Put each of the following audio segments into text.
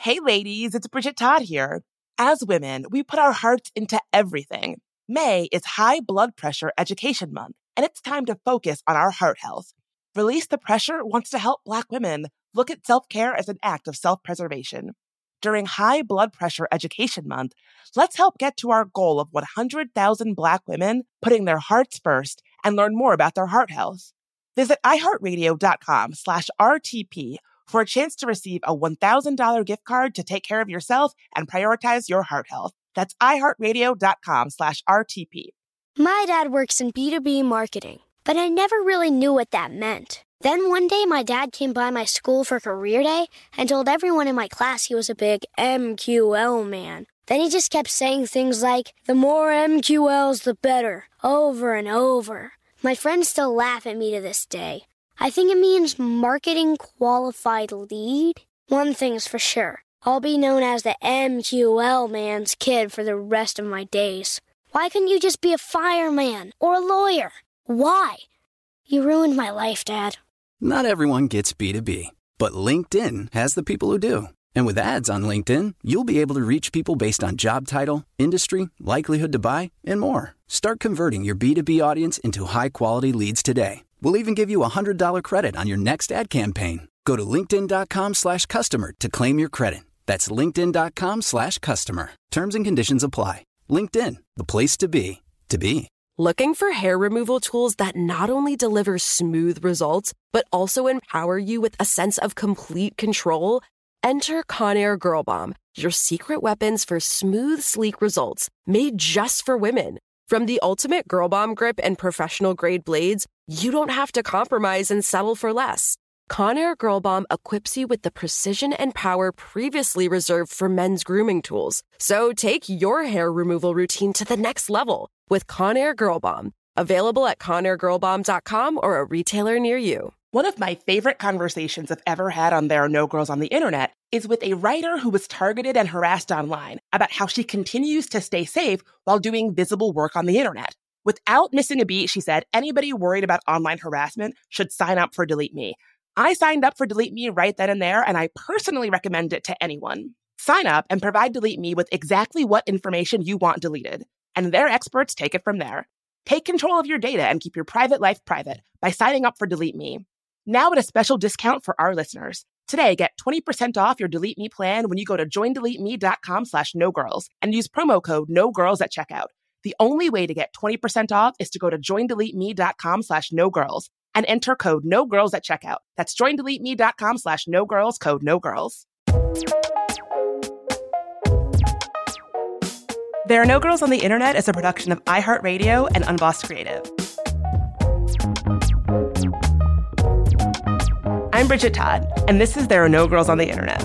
Hey ladies, it's Bridget Todd here. As women, we put our hearts into everything. May is High Blood Pressure Education Month, and it's time to focus on our heart health. Release the Pressure wants to help Black women look at self-care as an act of self-preservation. During High Blood Pressure Education Month, let's help get to our goal of 100,000 Black women putting their hearts first and learn more about their heart health. Visit iHeartRadio.com/RTP for a chance to receive a $1,000 gift card to take care of yourself and prioritize your heart health. That's iHeartRadio.com/RTP. My dad works in B2B marketing, but I never really knew what that meant. Then one day my dad came by my school for career day and told everyone in my class he was a big MQL man. Then he just kept saying things like, the more MQLs, the better, over and over. My friends still laugh at me to this day. I think it means marketing qualified lead. One thing's for sure. I'll be known as the MQL man's kid for the rest of my days. Why couldn't you just be a fireman or a lawyer? Why? You ruined my life, Dad. Not everyone gets B2B, but LinkedIn has the people who do. And with ads on LinkedIn, you'll be able to reach people based on job title, industry, likelihood to buy, and more. Start converting your B2B audience into high-quality leads today. We'll even give you a $100 credit on your next ad campaign. Go to linkedin.com/customer to claim your credit. That's linkedin.com/customer. Terms and conditions apply. LinkedIn, the place to be, to be. Looking for hair removal tools that not only deliver smooth results, but also empower you with a sense of complete control? Enter Conair Girl Bomb, your secret weapons for smooth, sleek results, made just for women. From the ultimate Girl Bomb grip and professional-grade blades, you don't have to compromise and settle for less. Conair Girl Bomb equips you with the precision and power previously reserved for men's grooming tools. So take your hair removal routine to the next level with Conair Girl Bomb. Available at ConairGirlBomb.com or a retailer near you. One of my favorite conversations I've ever had on There Are No Girls on the Internet is with a writer who was targeted and harassed online about how she continues to stay safe while doing visible work on the internet. Without missing a beat, she said, anybody worried about online harassment should sign up for Delete Me. I signed up for Delete Me right then and there, and I personally recommend it to anyone. Sign up and provide Delete Me with exactly what information you want deleted, and their experts take it from there. Take control of your data and keep your private life private by signing up for Delete Me. Now at a special discount for our listeners. Today, get 20% off your Delete Me plan when you go to joindeleteme.com/nogirls and use promo code NOGIRLS at checkout. The only way to get 20% off is to go to joindeleteme.com/nogirls and enter code NOGIRLS at checkout. That's joindeleteme.com/nogirls, code NOGIRLS. There Are No Girls on the Internet is a production of iHeartRadio and Unbossed Creative. I'm Bridget Todd, and this is There Are No Girls on the Internet.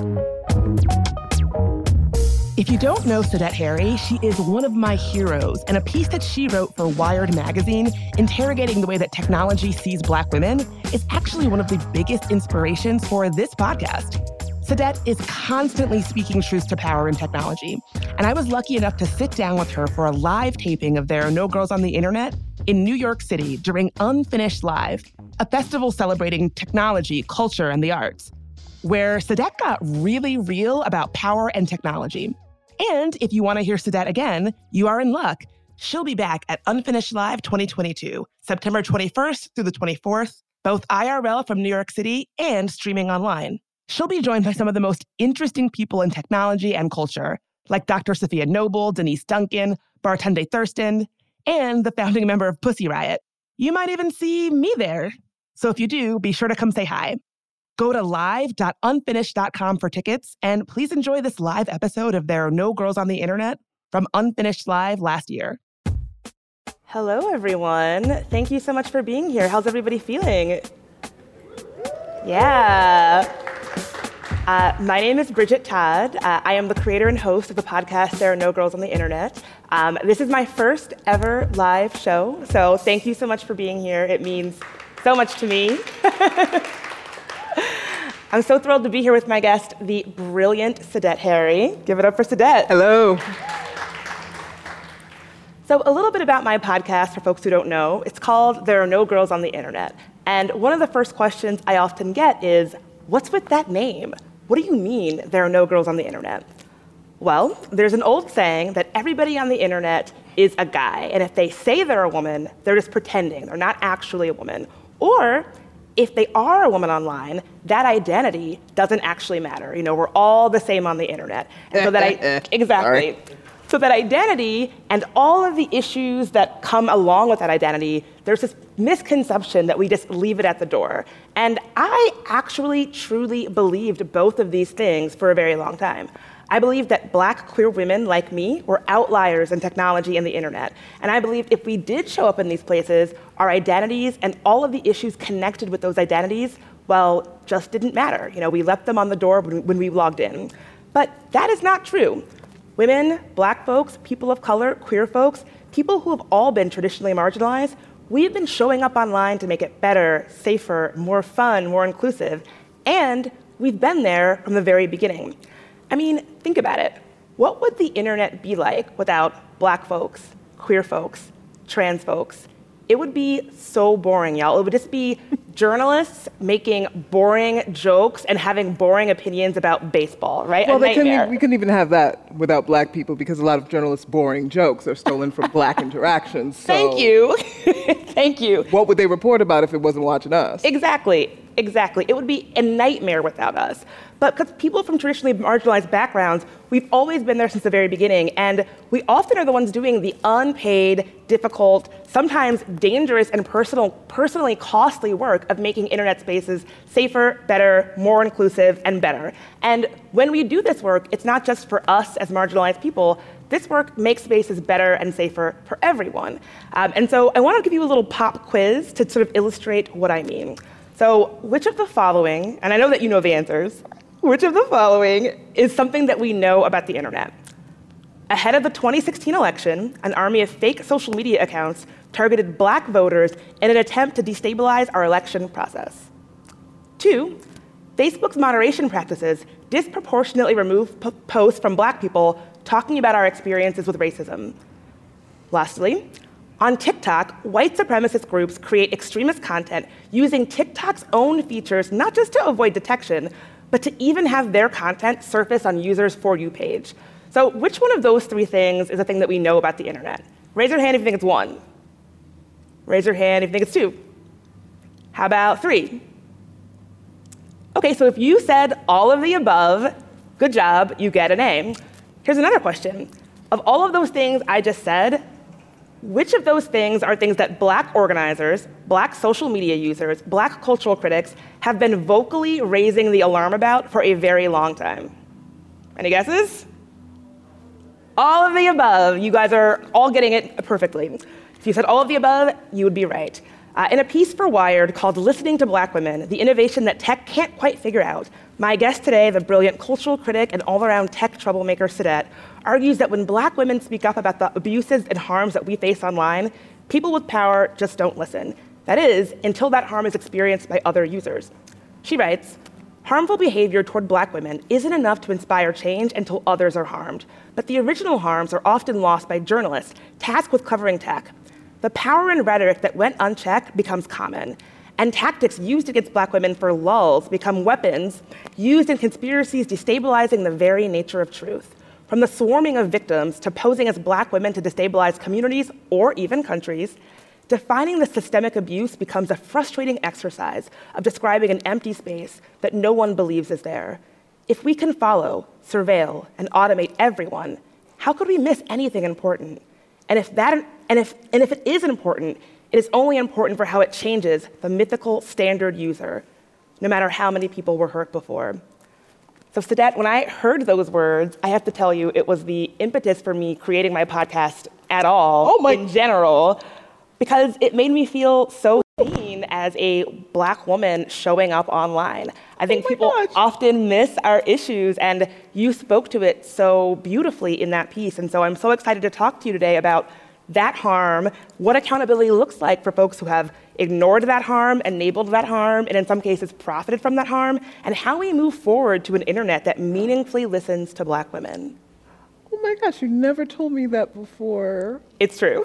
If you don't know Sadette Harry, she is one of my heroes, and a piece that she wrote for Wired magazine, interrogating the way that technology sees Black women, is actually one of the biggest inspirations for this podcast. Sadette is constantly speaking truth to power in technology, and I was lucky enough to sit down with her for a live taping of There Are No Girls on the Internet in New York City during Unfinished Live, a festival celebrating technology, culture, and the arts, where Sadette got really real about power and technology. And if you want to hear Sadette again, you are in luck. She'll be back at Unfinished Live 2022, September 21st through the 24th, both IRL from New York City and streaming online. She'll be joined by some of the most interesting people in technology and culture, like Dr. Sophia Noble, Denise Duncan, Bartunde Thurston, and the founding member of Pussy Riot. You might even see me there. So if you do, be sure to come say hi. Go to live.unfinished.com for tickets, and please enjoy this live episode of There Are No Girls on the Internet from Unfinished Live last year. Hello, everyone. Thank you so much for being here. How's everybody feeling? Yeah. My name is Bridget Todd. I am the creator and host of the podcast There Are No Girls on the Internet. This is my first ever live show, so thank you so much for being here. It means so much to me. I'm so thrilled to be here with my guest, the brilliant Sadette Harry. Give it up for Sadette. Hello. So a little bit about my podcast for folks who don't know. It's called There Are No Girls on the Internet. And one of the first questions I often get is, what's with that name? what do you mean there are no girls on the internet? Well, there's an old saying that everybody on the internet is a guy, and if they say they're a woman, they're just pretending. They're not actually a woman. Or if they are a woman online, that identity doesn't actually matter. We're all the same on the internet. And so that exactly. Sorry. So that identity and all of the issues that come along with that identity, there's this misconception that we just leave it at the door. And I actually truly believed both of these things for a very long time. I believed that Black queer women like me were outliers in technology and the internet. And I believed if we did show up in these places, our identities and all of the issues connected with those identities, well, just didn't matter. We left them on the door when we logged in. But that is not true. Women, Black folks, people of color, queer folks, people who have all been traditionally marginalized, we've been showing up online to make it better, safer, more fun, more inclusive. And we've been there from the very beginning. I mean, think about it. What would the internet be like without Black folks, queer folks, trans folks? It would be so boring, y'all. It would just be journalists making boring jokes and having boring opinions about baseball, right? Well, we couldn't even have that without Black people because a lot of journalists' boring jokes are stolen from Black interactions. So Thank you. Thank you. What would they report about if it wasn't watching us? Exactly. It would be a nightmare without us. But because people from traditionally marginalized backgrounds, we've always been there since the very beginning, and we often are the ones doing the unpaid, difficult, sometimes dangerous and personally costly work of making internet spaces safer, better, more inclusive, and better. And when we do this work, it's not just for us as marginalized people. This work makes spaces better and safer for everyone. And so I want to give you a little pop quiz to sort of illustrate what I mean. So which of the following, and I know that you know the answers, which of the following is something that we know about the internet? Ahead of the 2016 election, an army of fake social media accounts targeted Black voters in an attempt to destabilize our election process. 2, Facebook's moderation practices disproportionately remove posts from Black people talking about our experiences with racism. Lastly, on TikTok, white supremacist groups create extremist content using TikTok's own features not just to avoid detection, but to even have their content surface on users' For You page. So which one of those 3 things is a thing that we know about the internet? Raise your hand if you think it's 1. Raise your hand if you think it's 2. How about 3? Okay, so if you said all of the above, good job, you get an A. Here's another question. Of all of those things I just said, which of those things are things that Black organizers, Black social media users, Black cultural critics have been vocally raising the alarm about for a very long time? Any guesses? All of the above. You guys are all getting it perfectly. If you said all of the above, you would be right. In a piece for Wired called Listening to Black Women, the innovation that tech can't quite figure out, my guest today, the brilliant cultural critic and all-around tech troublemaker Sadet, argues that when Black women speak up about the abuses and harms that we face online, people with power just don't listen. That is, until that harm is experienced by other users. She writes, harmful behavior toward Black women isn't enough to inspire change until others are harmed. But the original harms are often lost by journalists tasked with covering tech. The power and rhetoric that went unchecked becomes common. And tactics used against Black women for lulls become weapons used in conspiracies destabilizing the very nature of truth. From the swarming of victims to posing as Black women to destabilize communities or even countries, defining the systemic abuse becomes a frustrating exercise of describing an empty space that no one believes is there. If we can follow, surveil, and automate everyone, how could we miss anything important? And if it is important, it is only important for how it changes the mythical standard user, no matter how many people were hurt before. So Sadet, when I heard those words, I have to tell you, it was the impetus for me creating my podcast at all, in general, because it made me feel so seen as a Black woman showing up online. I think people often miss our issues, and you spoke to it so beautifully in that piece. And so I'm so excited to talk to you today about that harm, what accountability looks like for folks who have ignored that harm, enabled that harm, and in some cases profited from that harm, and how we move forward to an internet that meaningfully listens to Black women. Oh my gosh, you never told me that before. It's true.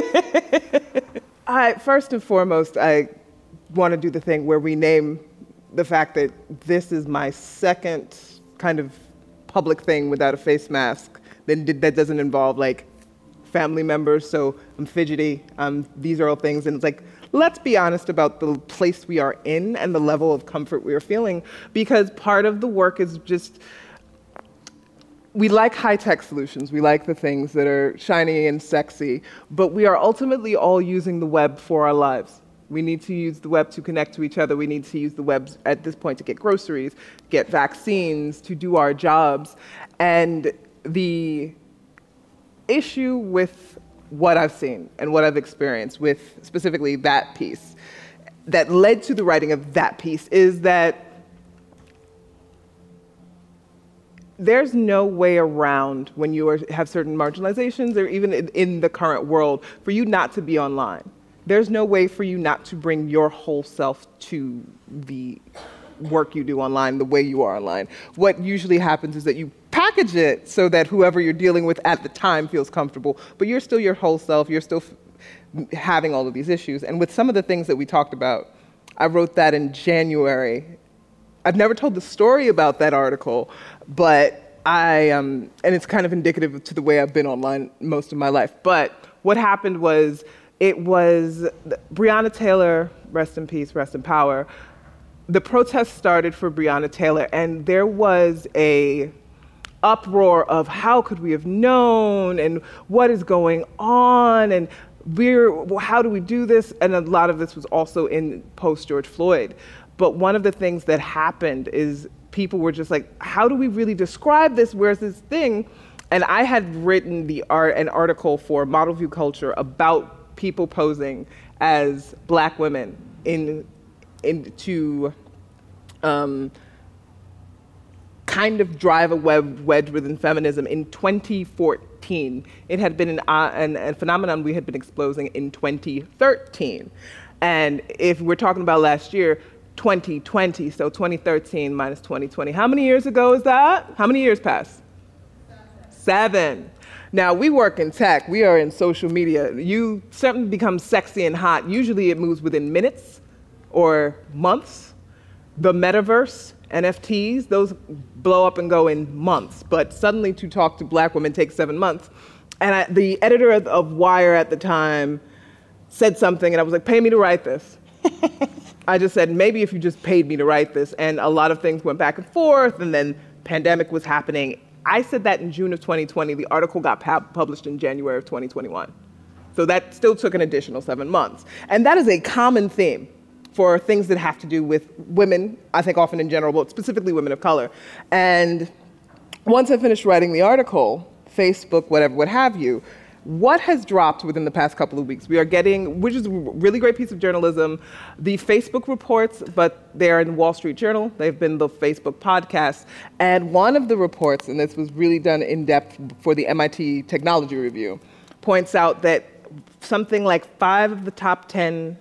First and foremost, I want to do the thing where we name the fact that this is my second kind of public thing without a face mask that doesn't involve like family members. So I'm fidgety. These are all things. And it's like, let's be honest about the place we are in and the level of comfort we are feeling, because part of the work is just, we like high-tech solutions. We like the things that are shiny and sexy, but we are ultimately all using the web for our lives. We need to use the web to connect to each other. We need to use the web at this point to get groceries, get vaccines, to do our jobs. And the issue with what I've seen and what I've experienced with specifically that piece that led to the writing of that piece is that there's no way around when you have certain marginalizations, or even in the current world, for you not to be online. There's no way for you not to bring your whole self to the work you do online, the way you are online. What usually happens is that you package it so that whoever you're dealing with at the time feels comfortable, but you're still your whole self, you're still having all of these issues. And with some of the things that we talked about, I wrote that in January. I've never told the story about that article, but and it's kind of indicative to the way I've been online most of my life. But what happened was, it was Breonna Taylor, rest in peace, rest in power. The protest started for Breonna Taylor, and there was a uproar of how could we have known, and what is going on, and how do we do this? And a lot of this was also in post-George Floyd. But one of the things that happened is people were just like, how do we really describe this? Where's this thing? And I had written an article for Model View Culture about people posing as Black women to kind of drive a wedge within feminism in 2014. It had been a phenomenon we had been exposing in 2013. And if we're talking about last year, 2020, so 2013 minus 2020. How many years ago is that? How many years passed? 7. Now, we work in tech. We are in social media. Something becomes sexy and hot. Usually it moves within minutes or months. The metaverse, NFTs, those blow up and go in months. But suddenly to talk to Black women takes 7 months. And the editor of Wire at the time said something, and I was like, pay me to write this. I just said, maybe if you just paid me to write this. And a lot of things went back and forth, and then pandemic was happening. I said that in June of 2020. The article got published in January of 2021. So that still took an additional 7 months. And that is a common theme for things that have to do with women, I think often in general, but specifically women of color. And once I finished writing the article, Facebook, whatever, what have you, what has dropped within the past couple of weeks? We are getting, which is a really great piece of journalism, the Facebook reports, but they're in the Wall Street Journal. They've been the Facebook podcasts. And one of the reports, and this was really done in depth for the MIT Technology Review, points out that something like 5 of the top 10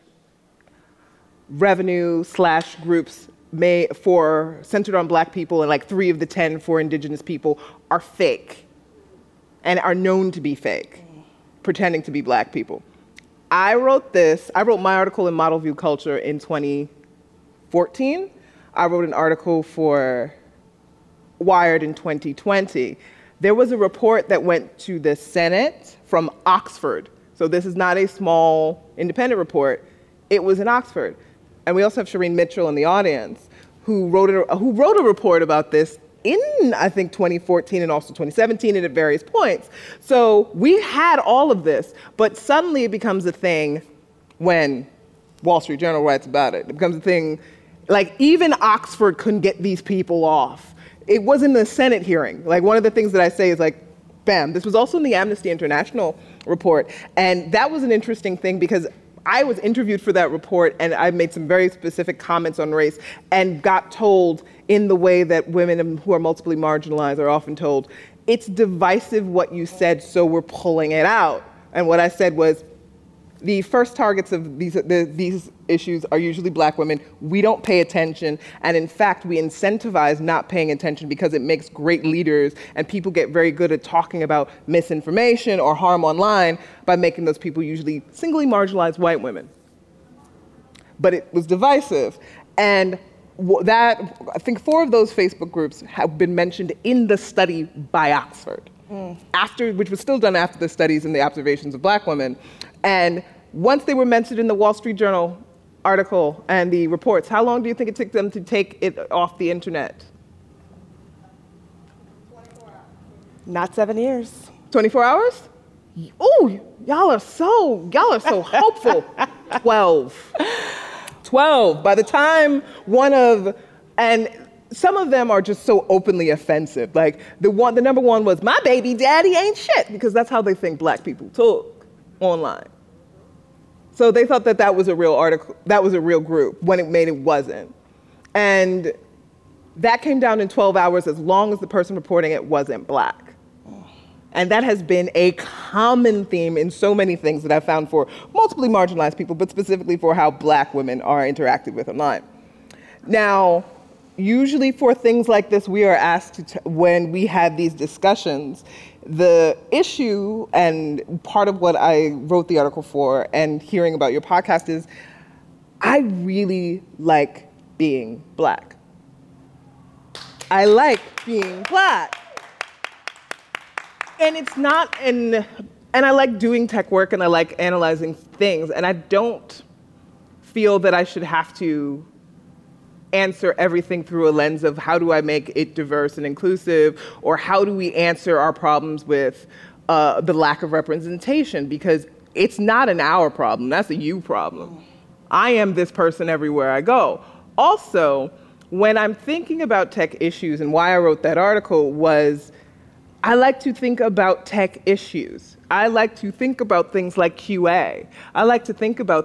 revenue/groups centered on Black people, and like 3 of the 10 for Indigenous people are fake and are known to be fake, pretending to be Black people. I wrote my article in Model View Culture in 2014. I wrote an article for Wired in 2020. There was a report that went to the Senate from Oxford. So this is not a small independent report. It was in Oxford. And we also have Shireen Mitchell in the audience, who wrote a report about this in, I think, 2014 and also 2017 and at various points. So we had all of this, but suddenly it becomes a thing when Wall Street Journal writes about it. It becomes a thing, like even Oxford couldn't get these people off. It wasn't a Senate hearing. Like one of the things that I say is like, bam, this was also in the Amnesty International report. And that was an interesting thing because I was interviewed for that report, and I made some very specific comments on race and got told, in the way that women who are multiply marginalized are often told, it's divisive what you said, so we're pulling it out. And what I said was, the first targets of these issues are usually Black women. We don't pay attention, and in fact, we incentivize not paying attention because it makes great leaders, and people get very good at talking about misinformation or harm online by making those people usually singly marginalized white women. But it was divisive. And I think 4 of those Facebook groups have been mentioned in the study by Oxford, which was still done after the studies and the observations of black women. And once they were mentioned in the Wall Street Journal article and the reports, how long do you think it took them to take it off the internet? 24 hours. Not 7 years. 24 hours? Ooh, y'all are so hopeful. 12. By the time and some of them are just so openly offensive. Like the number one was, my baby daddy ain't shit, because that's how they think black people talk online. So they thought that was a real article, that was a real group, when it wasn't. And that came down in 12 hours as long as the person reporting it wasn't black. And that has been a common theme in so many things that I've found for multiply marginalized people, but specifically for how black women are interacted with online. Now, usually for things like this, we are asked when we have these discussions, the issue, and part of what I wrote the article for and hearing about your podcast is, I really like being black. I like being black. And it's not, and I like doing tech work and I like analyzing things, and I don't feel that I should have to answer everything through a lens of how do I make it diverse and inclusive, or how do we answer our problems with the lack of representation, because it's not an our problem, that's a you problem. I am this person everywhere I go. Also, when I'm thinking about tech issues, and why I wrote that article was, I like to think about tech issues. I like to think about things like QA. I like to think about,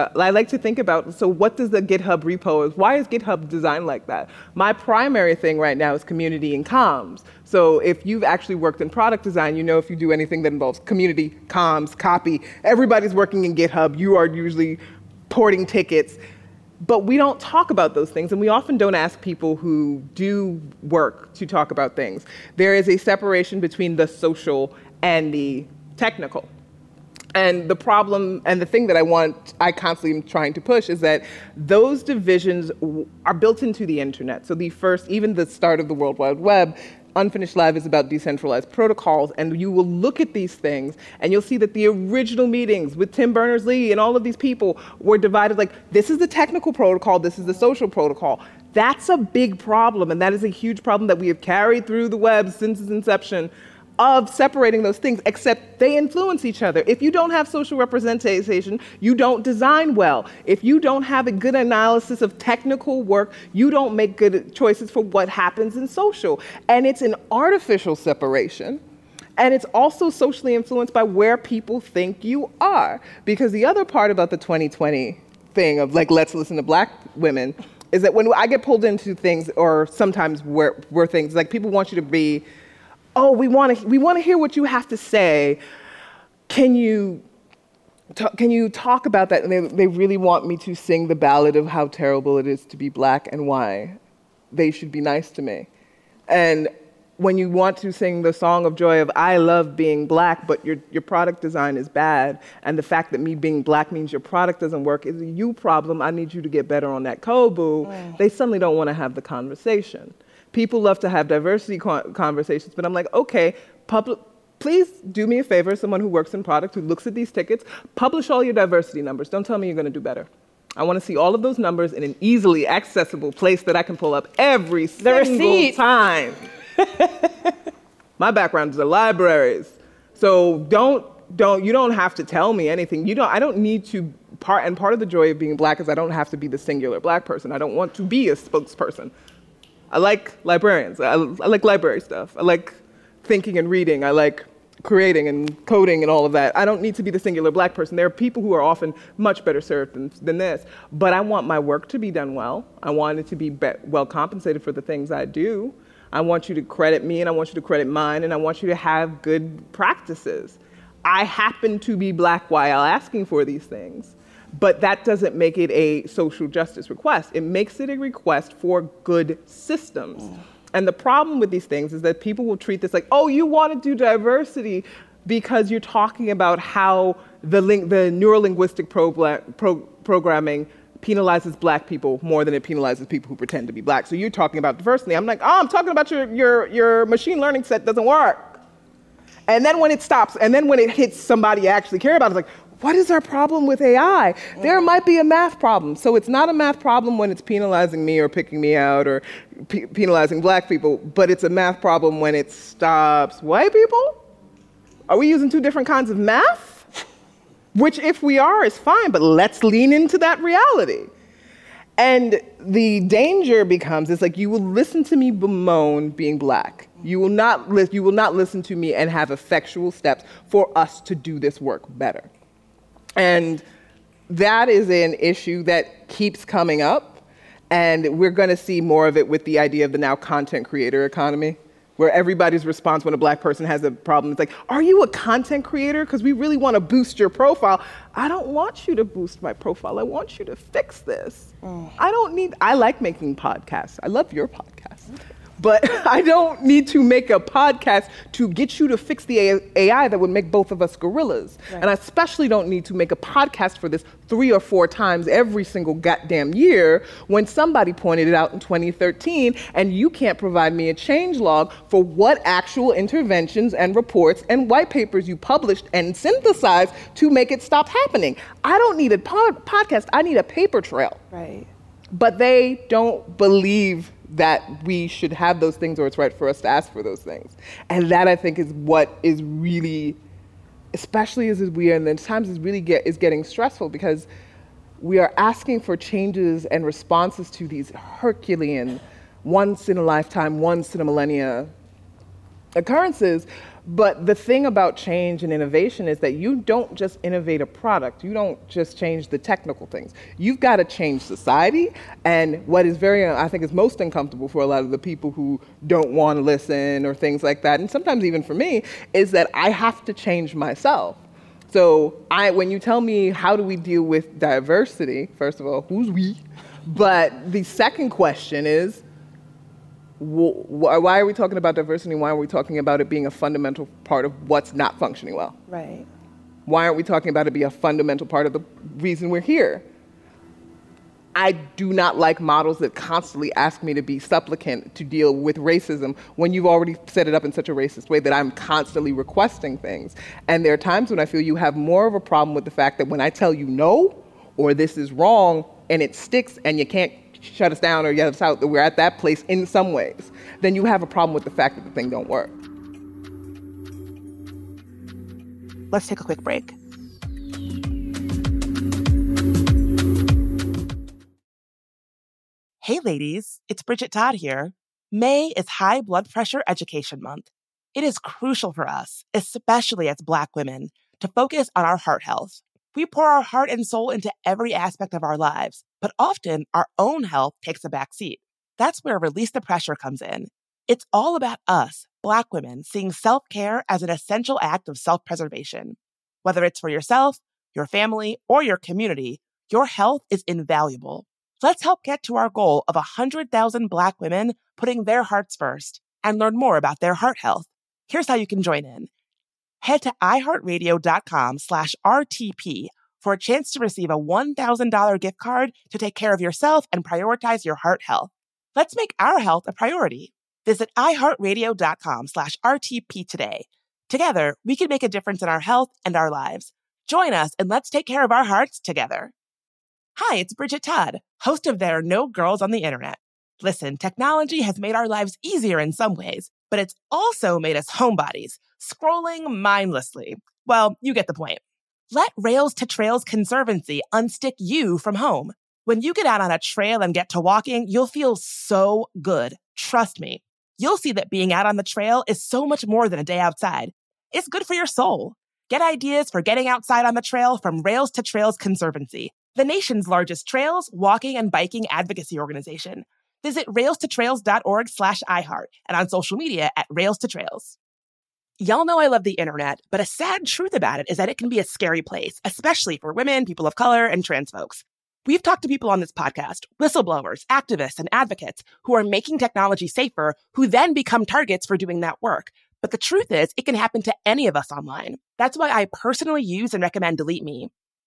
so what does the GitHub repo, why is GitHub designed like that? My primary thing right now is community and comms. So if you've actually worked in product design, you know if you do anything that involves community, comms, copy, everybody's working in GitHub, you are usually porting tickets. But we don't talk about those things, and we often don't ask people who do work to talk about things. There is a separation between the social and the technical. And the problem, and the thing that I constantly am trying to push, is that those divisions are built into the internet. So even the start of the World Wide Web, Unfinished Live is about decentralized protocols, and you will look at these things and you'll see that the original meetings with Tim Berners-Lee and all of these people were divided like, this is the technical protocol, this is the social protocol. That's a big problem, and that is a huge problem that we have carried through the web since its inception, of separating those things, except they influence each other. If you don't have social representation, you don't design well. If you don't have a good analysis of technical work, you don't make good choices for what happens in social. And it's an artificial separation. And it's also socially influenced by where people think you are. Because the other part about the 2020 thing of like, let's listen to black women, is that when I get pulled into things, or sometimes where things, like people want you to be, oh, we want to hear what you have to say. Can you talk about that? And they really want me to sing the ballad of how terrible it is to be black and why they should be nice to me. And when you want to sing the song of joy of I love being black, but your product design is bad, and the fact that me being black means your product doesn't work is a you problem, I need you to get better on that code, boo. They suddenly don't want to have the conversation. People love to have diversity conversations, but I'm like, okay, please do me a favor, someone who works in product, who looks at these tickets, publish all your diversity numbers. Don't tell me you're going to do better. I want to see all of those numbers in an easily accessible place that I can pull up every single time. My background is the libraries. So you don't have to tell me anything. I don't need to, part of the joy of being black is I don't have to be the singular black person. I don't want to be a spokesperson. I like librarians. I like library stuff. I like thinking and reading. I like creating and coding and all of that. I don't need to be the singular black person. There are people who are often much better served than this. But I want my work to be done well. I want it to be well compensated for the things I do. I want you to credit me, and I want you to credit mine, and I want you to have good practices. I happen to be black while asking for these things. But that doesn't make it a social justice request. It makes it a request for good systems. And the problem with these things is that people will treat this like, oh, you want to do diversity because you're talking about how the neurolinguistic programming penalizes black people more than it penalizes people who pretend to be black. So you're talking about diversity. I'm like, oh, I'm talking about your machine learning set doesn't work. And then when it stops, and then when it hits somebody you actually care about, it's like, what is our problem with AI? There might be a math problem. So it's not a math problem when it's penalizing me or picking me out or penalizing black people, but it's a math problem when it stops white people? Are we using two different kinds of math? Which, if we are, is fine, but let's lean into that reality. And the danger becomes, it's like you will listen to me bemoan being black. You will not listen to me and have effectual steps for us to do this work better. And that is an issue that keeps coming up, and we're going to see more of it with the idea of the now content creator economy, where everybody's response when a black person has a problem is like, are you a content creator? Because we really want to boost your profile. I don't want you to boost my profile. I want you to fix this. I like making podcasts. I love your podcast. But I don't need to make a podcast to get you to fix the AI that would make both of us gorillas. Right. And I especially don't need to make a podcast for this 3 or 4 times every single goddamn year when somebody pointed it out in 2013 and you can't provide me a change log for what actual interventions and reports and white papers you published and synthesized to make it stop happening. I don't need a podcast, I need a paper trail. Right. But they don't believe that we should have those things or it's right for us to ask for those things. And that, I think, is what is really, especially as we are in the times, is getting stressful because we are asking for changes and responses to these Herculean, once in a lifetime, once in a millennia occurrences. But the thing about change and innovation is that you don't just innovate a product. You don't just change the technical things. You've got to change society. And what is I think is most uncomfortable for a lot of the people who don't want to listen or things like that, and sometimes even for me, is that I have to change myself. So when you tell me how do we deal with diversity, first of all, who's we? But the second question is, why are we talking about diversity? Why are we talking about it being a fundamental part of what's not functioning well? Right. Why aren't we talking about it being a fundamental part of the reason we're here? I do not like models that constantly ask me to be supplicant to deal with racism when you've already set it up in such a racist way that I'm constantly requesting things. And there are times when I feel you have more of a problem with the fact that when I tell you no, or this is wrong, and it sticks and you can't shut us down or get us out, that we're at that place in some ways, then you have a problem with the fact that the thing don't work. Let's take a quick break. Hey ladies, it's Bridget Todd here. May is High Blood Pressure Education Month. It is crucial for us, especially as Black women, to focus on our heart health. We pour our heart and soul into every aspect of our lives, but often our own health takes a back seat. That's where Release the Pressure comes in. It's all about us, Black women, seeing self-care as an essential act of self-preservation. Whether it's for yourself, your family, or your community, your health is invaluable. Let's help get to our goal of 100,000 Black women putting their hearts first and learn more about their heart health. Here's how you can join in. Head to iHeartRadio.com/RTP for a chance to receive a $1,000 gift card to take care of yourself and prioritize your heart health. Let's make our health a priority. Visit iHeartRadio.com/RTP today. Together, we can make a difference in our health and our lives. Join us and let's take care of our hearts together. Hi, it's Bridget Todd, host of There Are No Girls on the Internet. Listen, technology has made our lives easier in some ways, but it's also made us homebodies, scrolling mindlessly. Well, you get the point. Let Rails to Trails Conservancy unstick you from home. When you get out on a trail and get to walking, you'll feel so good. Trust me. You'll see that being out on the trail is so much more than a day outside. It's good for your soul. Get ideas for getting outside on the trail from Rails to Trails Conservancy, the nation's largest trails, walking, and biking advocacy organization. Visit railstotrails.org/iHeart and on social media at Rails to Trails. Y'all know I love the internet, but a sad truth about it is that it can be a scary place, especially for women, people of color, and trans folks. We've talked to people on this podcast, whistleblowers, activists, and advocates who are making technology safer, who then become targets for doing that work. But the truth is, it can happen to any of us online. That's why I personally use and recommend Delete Me.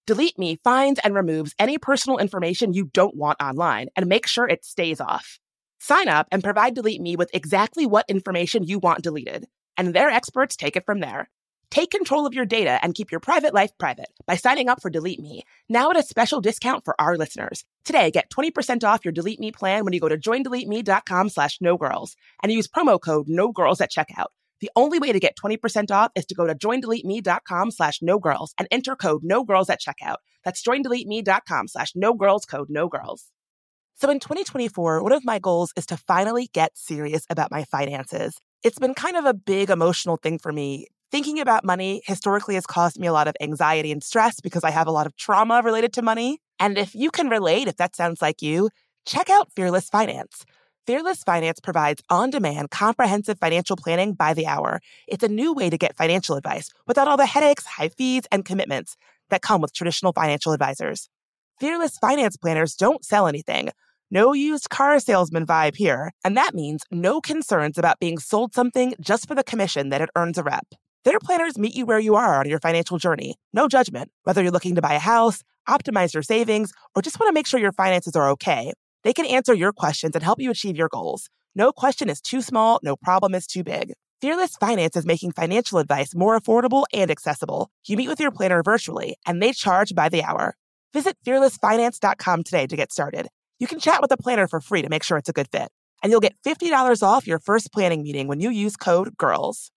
Delete Me finds and removes any personal information you don't want online and makes sure it stays off. Sign up and provide Delete Me with exactly what information you want deleted, and their experts take it from there. Take control of your data and keep your private life private by signing up for Delete Me, now at a special discount for our listeners. Today, get 20% off your Delete Me plan when you go to joindeleteme.com/nogirls and use promo code NOGIRLS at checkout. The only way to get 20% off is to go to joindeleteme.com/nogirls and enter code NOGIRLS at checkout. That's joindeleteme.com/nogirls, code NOGIRLS. So in 2024, one of my goals is to finally get serious about my finances. It's been kind of a big emotional thing for me. Thinking about money historically has caused me a lot of anxiety and stress because I have a lot of trauma related to money. And if you can relate, if that sounds like you, check out Fearless Finance. Fearless Finance provides on-demand, comprehensive financial planning by the hour. It's a new way to get financial advice without all the headaches, high fees, and commitments that come with traditional financial advisors. Fearless Finance planners don't sell anything. No used car salesman vibe here. And that means no concerns about being sold something just for the commission that it earns a rep. Their planners meet you where you are on your financial journey. No judgment. Whether you're looking to buy a house, optimize your savings, or just want to make sure your finances are okay, they can answer your questions and help you achieve your goals. No question is too small, no problem is too big. Fearless Finance is making financial advice more affordable and accessible. You meet with your planner virtually, and they charge by the hour. Visit fearlessfinance.com today to get started. You can chat with a planner for free to make sure it's a good fit. And you'll get $50 off your first planning meeting when you use code GIRLS.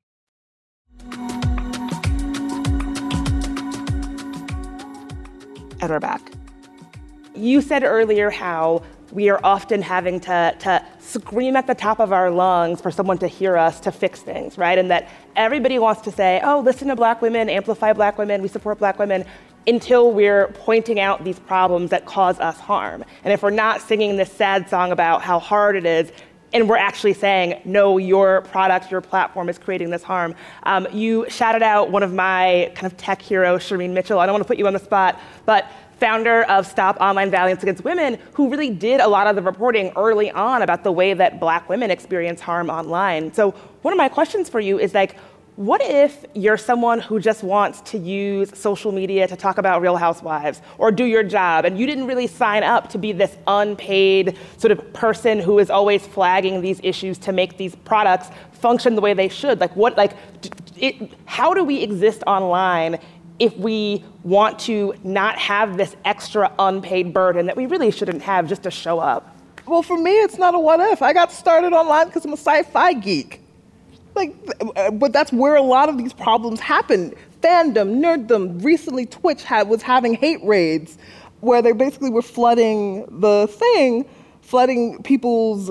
And we're back. You said earlier how we are often having to scream at the top of our lungs for someone to hear us to fix things, right? And that everybody wants to say, oh, listen to Black women, amplify Black women, we support Black women, until we're pointing out these problems that cause us harm. And if we're not singing this sad song about how hard it is, and we're actually saying, no, your product, your platform is creating this harm. You shouted out one of my kind of tech heroes, Shireen Mitchell. I don't want to put you on the spot, but founder of Stop Online Violence Against Women, who really did a lot of the reporting early on about the way that Black women experience harm online. So one of my questions for you is like, what if you're someone who just wants to use social media to talk about Real Housewives or do your job, and you didn't really sign up to be this unpaid sort of person who is always flagging these issues to make these products function the way they should? How do we exist online if we want to not have this extra unpaid burden that we really shouldn't have just to show up? Well, for me, it's not a what if. I got started online because I'm a sci-fi geek. But that's where a lot of these problems happen. Fandom, nerddom. Recently, Twitch was having hate raids where they basically were flooding the thing, flooding people's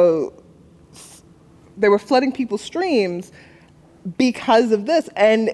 streams because of this. And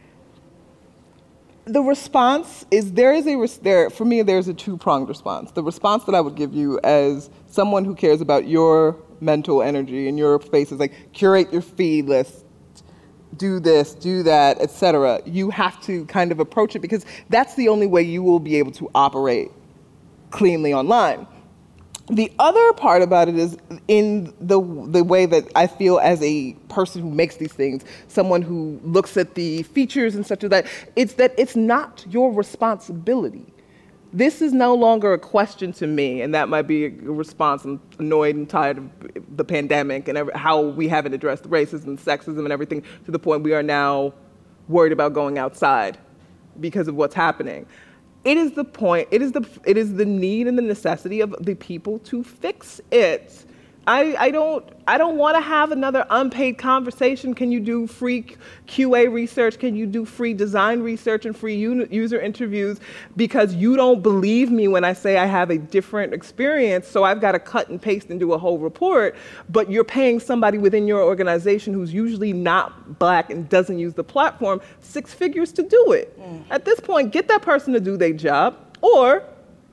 the response is, for me, there's a two-pronged response. The response that I would give you as someone who cares about your mental energy and your space is like, curate your feed list, do this, do that, etc. You have to kind of approach it because that's the only way you will be able to operate cleanly online. The other part about it is in the way that I feel as a person who makes these things, someone who looks at the features and such as that it's not your responsibility. This is no longer a question to me, and that might be a response. I'm annoyed and tired of the pandemic and how we haven't addressed racism, sexism, and everything to the point we are now worried about going outside because of what's happening. It is the point, it is the need and the necessity of the people to fix it. I don't want to have another unpaid conversation. Can you do free QA research? Can you do free design research and free user interviews? Because you don't believe me when I say I have a different experience, so I've got to cut and paste and do a whole report, but you're paying somebody within your organization who's usually not Black and doesn't use the platform 6 figures to do it. At this point, get that person to do their job, or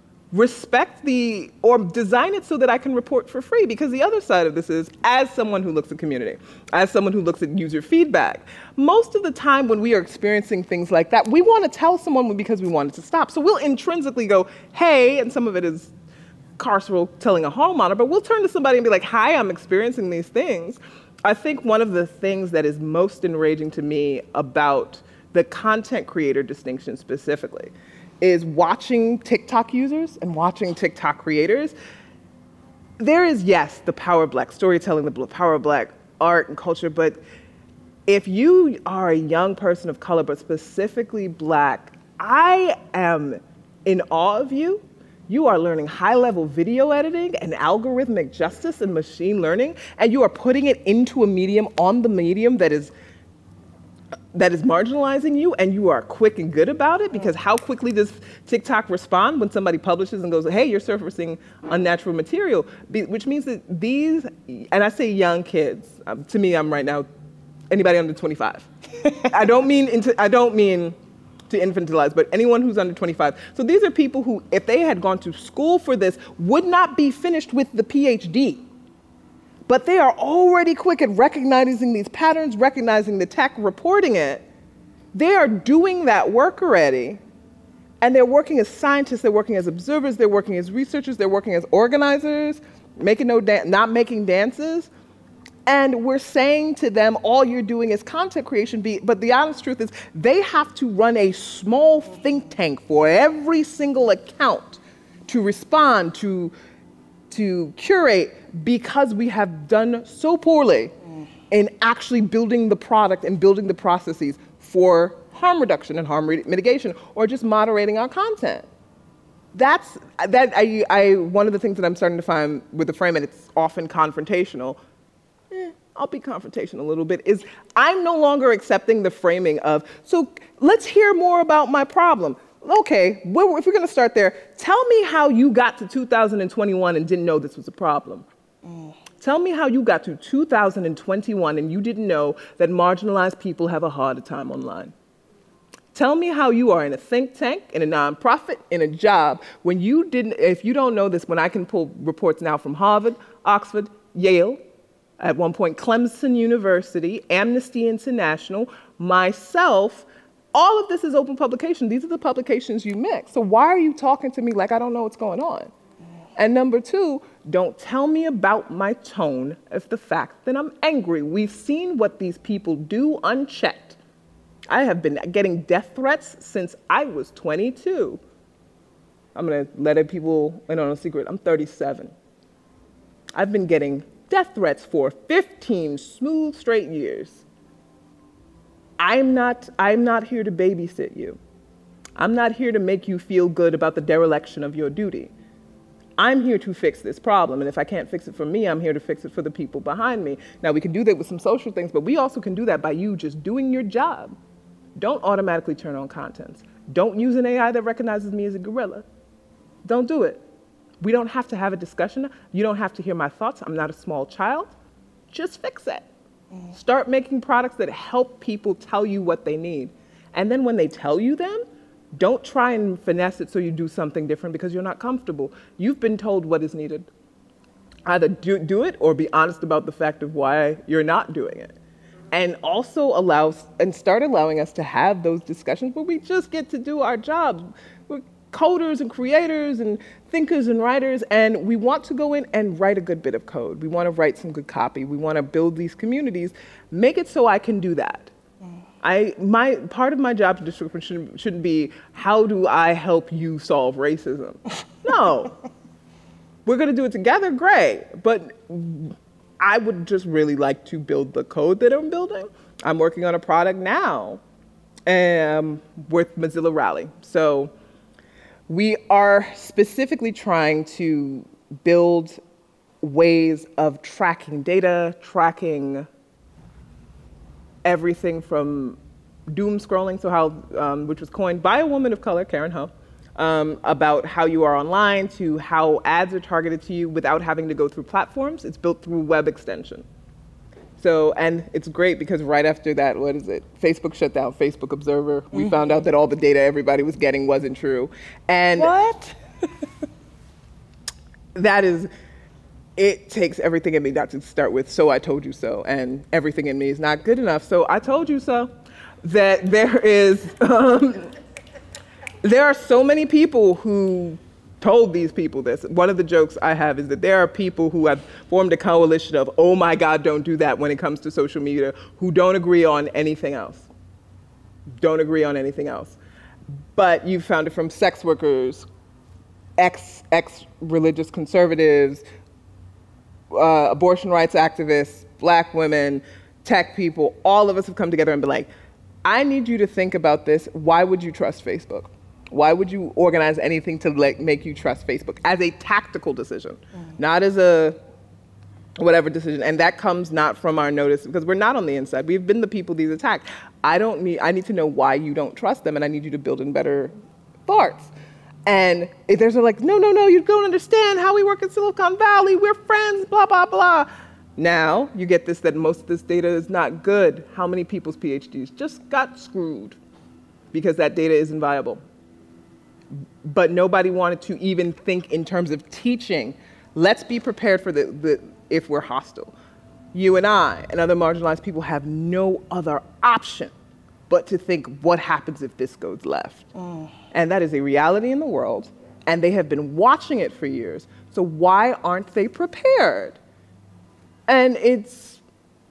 or design it so that I can report for free. Because the other side of this is, as someone who looks at community, as someone who looks at user feedback, most of the time when we are experiencing things like that, we want to tell someone because we want it to stop. So we'll intrinsically go, hey, and some of it is carceral telling a homeowner, but we'll turn to somebody and be like, hi, I'm experiencing these things. I think one of the things that is most enraging to me about the content creator distinction specifically is watching TikTok users and watching TikTok creators. There is, yes, the power of Black storytelling, the power of Black art and culture, but if you are a young person of color, but specifically Black, I am in awe of you. You are learning high-level video editing and algorithmic justice and machine learning, and you are putting it into a medium, on the medium that is marginalizing you, and you are quick and good about it, because how quickly does TikTok respond when somebody publishes and goes, hey, you're surfacing unnatural material, which means that these, and I say young kids, to me, I'm right now, anybody under 25. I don't mean to infantilize, but anyone who's under 25. So these are people who, if they had gone to school for this, would not be finished with the PhD. But they are already quick at recognizing these patterns, recognizing the tech, reporting it. They are doing that work already. And they're working as scientists, they're working as observers, they're working as researchers, they're working as organizers, not making dances. And we're saying to them, all you're doing is content creation, but the honest truth is they have to run a small think tank for every single account to respond, to curate, because we have done so poorly in actually building the product and building the processes for harm reduction and harm mitigation, or just moderating our content. One of the things that I'm starting to find with the frame, and it's often confrontational, I'll be confrontational a little bit, is I'm no longer accepting the framing of, so let's hear more about my problem. Okay, if we're gonna start there, tell me how you got to 2021 and didn't know this was a problem. Tell me how you got to 2021 and you didn't know that marginalized people have a harder time online. Tell me how you are in a think tank, in a nonprofit, in a job, when you didn't, if you don't know this, when I can pull reports now from Harvard, Oxford, Yale, at one point Clemson University, Amnesty International, myself, all of this is open publication. These are the publications you mix. So why are you talking to me like I don't know what's going on? And number two, don't tell me about my tone of the fact that I'm angry. We've seen what these people do unchecked. I have been getting death threats since I was 22. I'm gonna let people in on a secret, I'm 37. I've been getting death threats for 15 smooth straight years. I'm not here to babysit you. I'm not here to make you feel good about the dereliction of your duty. I'm here to fix this problem, and if I can't fix it for me, I'm here to fix it for the people behind me. Now, we can do that with some social things, but we also can do that by you just doing your job. Don't automatically turn on contents. Don't use an AI that recognizes me as a gorilla. Don't do it. We don't have to have a discussion. You don't have to hear my thoughts. I'm not a small child. Just fix it. Start making products that help people tell you what they need. And then when they tell you them, don't try and finesse it so you do something different because you're not comfortable. You've been told what is needed. Either do it or be honest about the fact of why you're not doing it. And also start allowing us to have those discussions where we just get to do our jobs. We're coders and creators and thinkers and writers, and we want to go in and write a good bit of code. We want to write some good copy. We want to build these communities. Make it so I can do that. Part of my job description shouldn't be, how do I help you solve racism? No. We're going to do it together, great. But I would just really like to build the code that I'm building. I'm working on a product now with Mozilla Rally. So we are specifically trying to build ways of tracking data, tracking everything from doom scrolling, which was coined by a woman of color, Karen Ho, about how you are online, to how ads are targeted to you without having to go through platforms. It's built through web extension. So, and it's great because right after that, Facebook shut down Facebook Observer. We found out that all the data everybody was getting wasn't true. And what? It takes everything in me not to start with, so I told you so, and everything in me is not good enough, so I told you so. That there are so many people who told these people this. One of the jokes I have is that there are people who have formed a coalition of, oh my God, don't do that when it comes to social media, who don't agree on anything else. Don't agree on anything else. but you found it from sex workers, ex-religious conservatives, abortion rights activists, Black women, tech people. All of us have come together and been like, I need you to think about this. Why would you trust Facebook? Why would you organize anything to make you trust Facebook? As a tactical decision, not as a whatever decision. And that comes not from our notice, because we're not on the inside. We've been the people these attacked. I need to know why you don't trust them, and I need you to build in better thoughts. And there's like, no, you don't understand how we work in Silicon Valley. We're friends, blah, blah, blah. Now you get this, that most of this data is not good. How many people's PhDs just got screwed because that data isn't viable? But nobody wanted to even think in terms of teaching. Let's be prepared for if we're hostile. You and I and other marginalized people have no other option but to think, what happens if this goes left? And that is a reality in the world, and they have been watching it for years. So why aren't they prepared? And if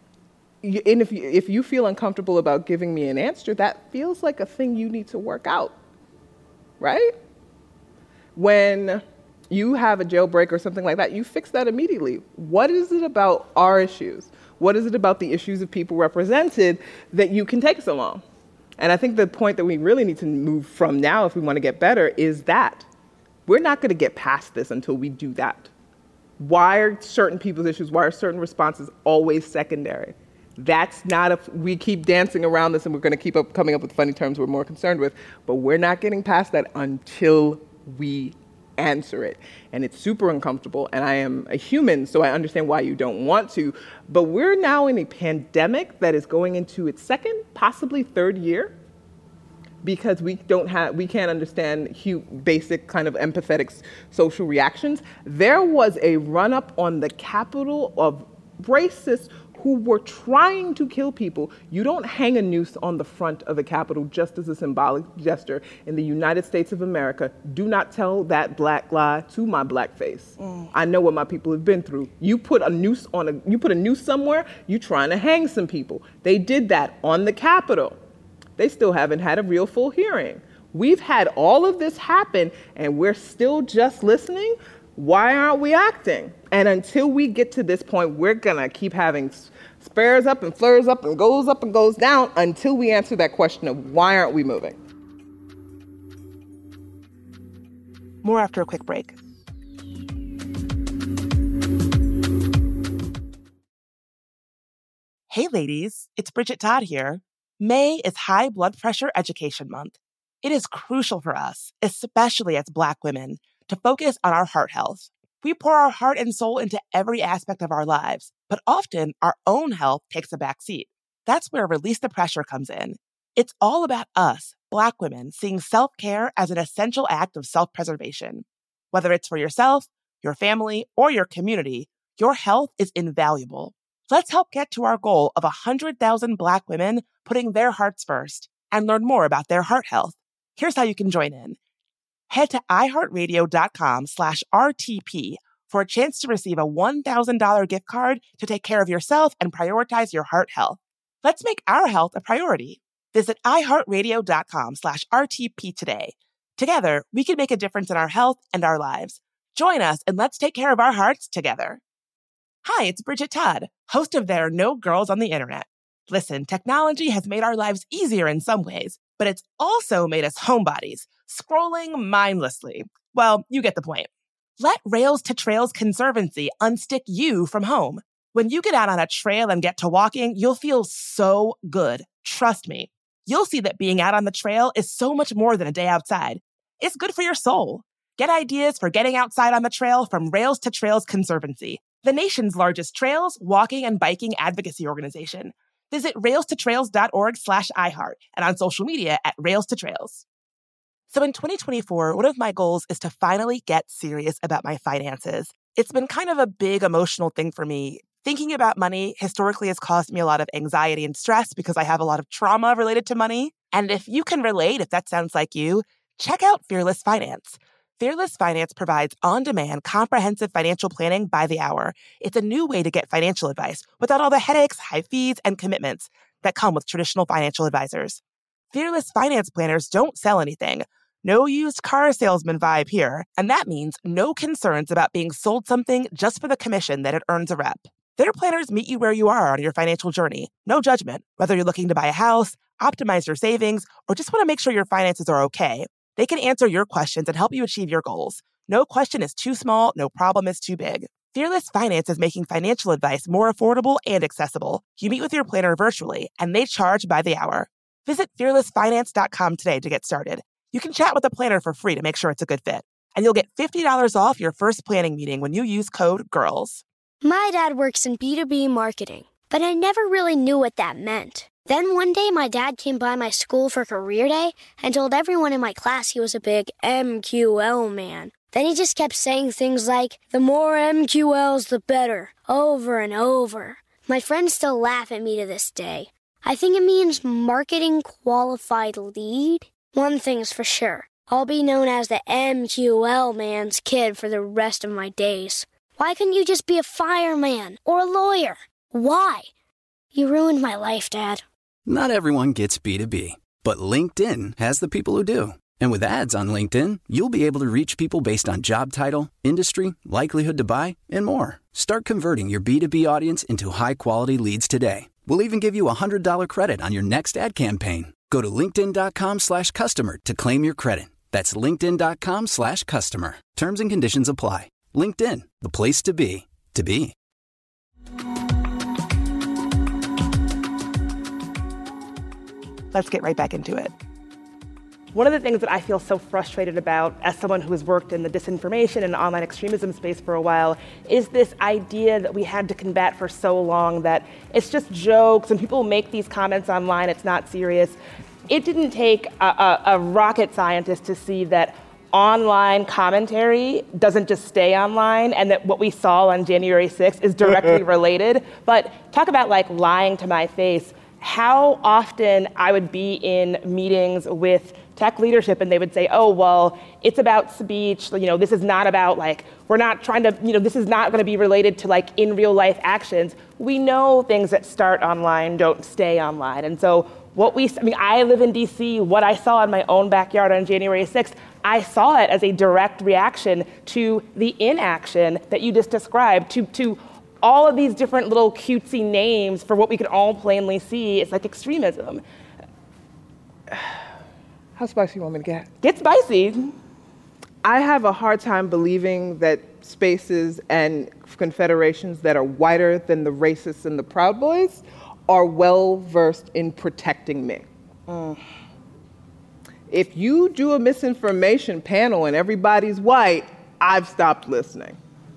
you feel uncomfortable about giving me an answer, that feels like a thing you need to work out, right? When you have a jailbreak or something like that, you fix that immediately. What is it about our issues? What is it about the issues of people represented that you can take so long? And I think the point that we really need to move from now, if we want to get better, is that we're not going to get past this until we do that. Why are certain people's issues, why are certain responses always secondary? That's not we keep dancing around this, and we're going to keep coming up with funny terms we're more concerned with, but we're not getting past that until we answer it. And it's super uncomfortable, and I am a human, so I understand why you don't want to, but we're now in a pandemic that is going into its second, possibly third year, because we can't understand basic kind of empathetic social reactions. There was a run-up on the Capitol of racists who were trying to kill people. You don't hang a noose on the front of the Capitol just as a symbolic gesture. In the United States of America, do not tell that black lie to my black face. I know what my people have been through. You put a noose somewhere, you trying to hang some people. They did that on the Capitol. They still haven't had a real full hearing. We've had all of this happen, and we're still just listening. Why aren't we acting? And until we get to this point, we're gonna keep having spares up and flares up and goes down until we answer that question of why aren't we moving? More after a quick break. Hey ladies, it's Bridget Todd here. May is High Blood Pressure Education Month. It is crucial for us, especially as Black women, to focus on our heart health. We pour our heart and soul into every aspect of our lives, but often our own health takes a back seat. That's where Release the Pressure comes in. It's all about us, Black women, seeing self-care as an essential act of self-preservation. Whether it's for yourself, your family, or your community, your health is invaluable. Let's help get to our goal of 100,000 Black women putting their hearts first and learn more about their heart health. Here's how you can join in. Head to iHeartRadio.com/RTP for a chance to receive a $1,000 gift card to take care of yourself and prioritize your heart health. Let's make our health a priority. Visit iHeartRadio.com/RTP today. Together, we can make a difference in our health and our lives. Join us and let's take care of our hearts together. Hi, it's Bridget Todd, host of There Are No Girls on the Internet. Listen, technology has made our lives easier in some ways, but it's also made us homebodies, scrolling mindlessly. Well, you get the point. Let Rails to Trails Conservancy unstick you from home. When you get out on a trail and get to walking, you'll feel so good. Trust me. You'll see that being out on the trail is so much more than a day outside. It's good for your soul. Get ideas for getting outside on the trail from Rails to Trails Conservancy, the nation's largest trails, walking, and biking advocacy organization. Visit railstotrails.org/iHeart and on social media at Rails to Trails. So in 2024, one of my goals is to finally get serious about my finances. It's been kind of a big emotional thing for me. Thinking about money historically has caused me a lot of anxiety and stress because I have a lot of trauma related to money. And if you can relate, if that sounds like you, check out Fearless Finance. Fearless Finance provides on-demand, comprehensive financial planning by the hour. It's a new way to get financial advice without all the headaches, high fees, and commitments that come with traditional financial advisors. Fearless Finance Planners don't sell anything. No used car salesman vibe here, and that means no concerns about being sold something just for the commission that it earns a rep. Their planners meet you where you are on your financial journey. No judgment. Whether you're looking to buy a house, optimize your savings, or just want to make sure your finances are okay, they can answer your questions and help you achieve your goals. No question is too small, no problem is too big. Fearless Finance is making financial advice more affordable and accessible. You meet with your planner virtually, and they charge by the hour. Visit fearlessfinance.com today to get started. You can chat with a planner for free to make sure it's a good fit. And you'll get $50 off your first planning meeting when you use code GIRLS. My dad works in B2B marketing, but I never really knew what that meant. Then one day my dad came by my school for career day and told everyone in my class he was a big MQL man. Then he just kept saying things like, the more MQLs, the better, over and over. My friends still laugh at me to this day. I think it means marketing qualified lead. One thing's for sure, I'll be known as the MQL man's kid for the rest of my days. Why couldn't you just be a fireman or a lawyer? Why? You ruined my life, Dad. Not everyone gets B2B, but LinkedIn has the people who do. And with ads on LinkedIn, you'll be able to reach people based on job title, industry, likelihood to buy, and more. Start converting your B2B audience into high-quality leads today. We'll even give you a $100 credit on your next ad campaign. Go to linkedin.com/customer to claim your credit. That's linkedin.com/customer. Terms and conditions apply. LinkedIn, the place to be, to be. Let's get right back into it. One of the things that I feel so frustrated about as someone who has worked in the disinformation and online extremism space for a while is this idea that we had to combat for so long that it's just jokes and people make these comments online, it's not serious. It didn't take a rocket scientist to see that online commentary doesn't just stay online and that what we saw on January 6th is directly related. But talk about like lying to my face. How often I would be in meetings with tech leadership and they would say, oh, well, it's about speech. This is not about we're not trying to, this is not going to be related to in real life actions. We know things that start online don't stay online. And so I live in DC. What I saw in my own backyard on January 6th, I saw it as a direct reaction to the inaction that you just described, to all of these different little cutesy names for what we can all plainly see. It's like extremism. How spicy you want me to get? Get spicy. I have a hard time believing that spaces and confederations that are whiter than the racists and the Proud Boys are well-versed in protecting me. If you do a misinformation panel and everybody's white, I've stopped listening.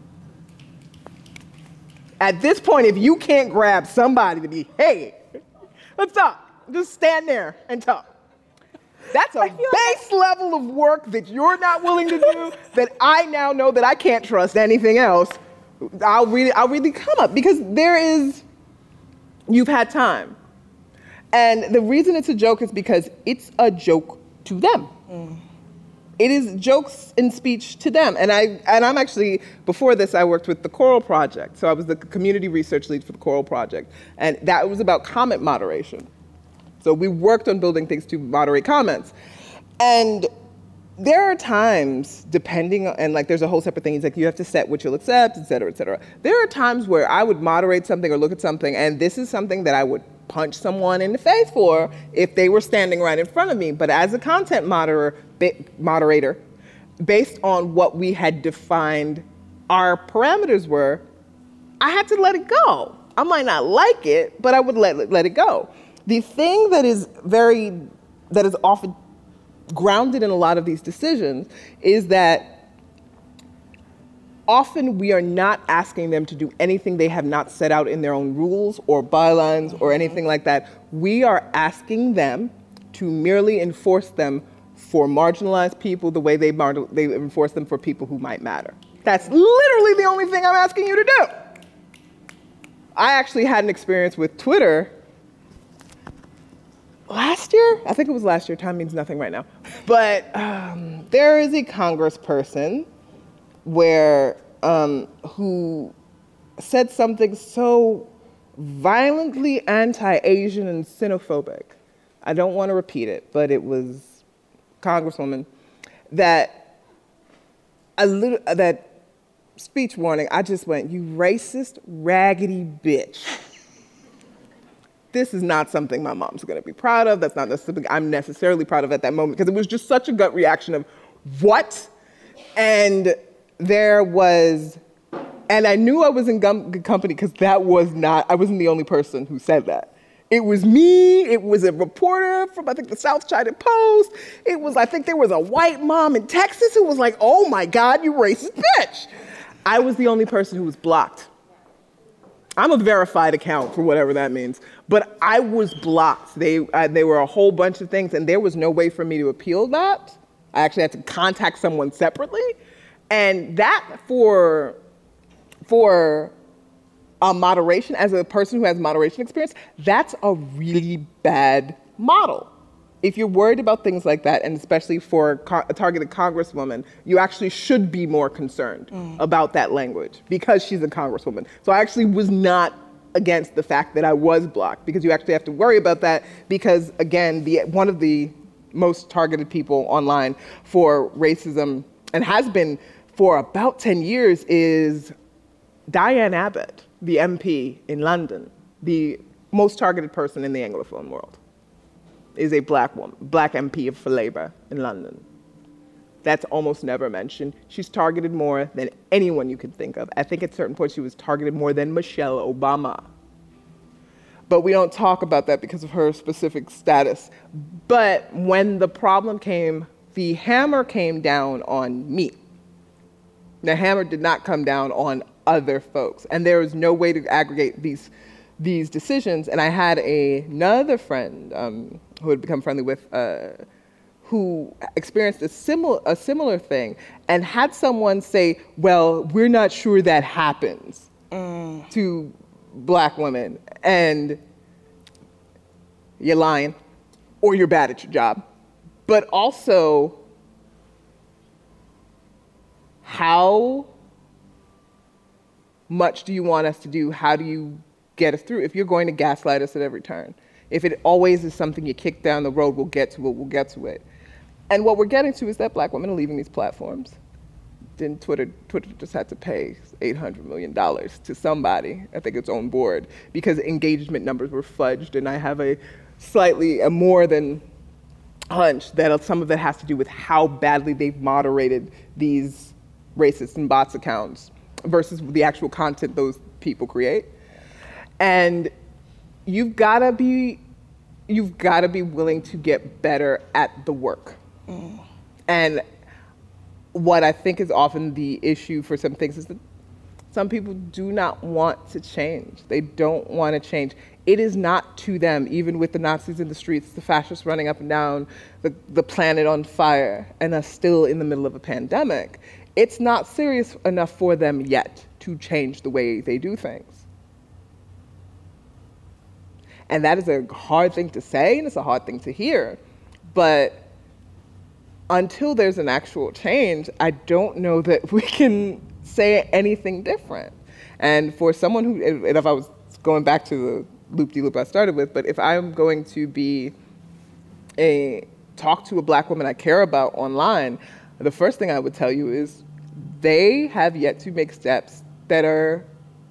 At this point, if you can't grab somebody to be, hey, let's talk. Just stand there and talk. That's a base level of work that you're not willing to do that I now know that I can't trust anything else. I'll really come up because you've had time. And the reason it's a joke is because it's a joke to them. It is jokes in speech to them. And I'm actually, before this, I worked with the Coral Project. So I was the community research lead for the Coral Project. And that was about comment moderation. So we worked on building things to moderate comments. And there are times, depending on, and there's a whole separate thing, you have to set what you'll accept, et cetera, et cetera. There are times where I would moderate something or look at something, and this is something that I would punch someone in the face for if they were standing right in front of me. But as a content moderator, based on what we had defined our parameters were, I had to let it go. I might not like it, but I would let it go. The thing that is often grounded in a lot of these decisions is that often we are not asking them to do anything they have not set out in their own rules or bylines or anything like that. We are asking them to merely enforce them for marginalized people the way they enforce them for people who might matter. That's literally the only thing I'm asking you to do. I actually had an experience with Twitter last year? I think it was last year. Time means nothing right now. But there is a congressperson who said something so violently anti-Asian and xenophobic I don't want to repeat it, but it was Congresswoman, that speech warning, I just went, you racist, raggedy bitch. This is not something my mom's going to be proud of. That's not something I'm necessarily proud of at that moment, because it was just such a gut reaction of, what? And there was, and I knew I was in good company, because I wasn't the only person who said that. It was me, it was a reporter from, I think, the South China Post. I think there was a white mom in Texas who was like, oh my God, you racist bitch. I was the only person who was blocked. I'm a verified account, for whatever that means, but I was blocked. They were a whole bunch of things, and there was no way for me to appeal that. I actually had to contact someone separately, and that for moderation, as a person who has moderation experience, that's a really bad model. If you're worried about things like that, and especially for a targeted congresswoman, you actually should be more concerned about that language, because she's a congresswoman. So I actually was not against the fact that I was blocked, because you actually have to worry about that, because again, one of the most targeted people online for racism, and has been for about 10 years, is Diane Abbott, the MP in London, the most targeted person in the Anglophone world, is a black woman, black MP for Labour in London. That's almost never mentioned. She's targeted more than anyone you could think of. I think at certain points she was targeted more than Michelle Obama. But we don't talk about that because of her specific status. But when the problem came, the hammer came down on me. The hammer did not come down on other folks. And there was no way to aggregate these decisions. And I had another friend who had become friendly with, who experienced a similar thing, and had someone say, well, we're not sure that happens to black women, and you're lying, or you're bad at your job. But also, how much do you want us to do? How do you get us through? If you're going to gaslight us at every turn, if it always is something you kick down the road, we'll get to it. And what we're getting to is that black women are leaving these platforms. Then Twitter just had to pay $800 million to somebody, I think its own board, because engagement numbers were fudged. And I have a more than hunch that some of that has to do with how badly they've moderated these racist and bots accounts versus the actual content those people create. And you've gotta be willing to get better at the work. And what I think is often the issue for some things is that some people do not want to change. They don't want to change. It is not to them, even with the Nazis in the streets, the fascists running up and down, the planet on fire, and us still in the middle of a pandemic. It's not serious enough for them yet to change the way they do things. And that is a hard thing to say, and it's a hard thing to hear. But until there's an actual change, I don't know that we can say anything different. And for someone who, and if I was going back to the loop-de-loop I started with, but if I'm going to talk to a black woman I care about online, the first thing I would tell you is they have yet to make steps that are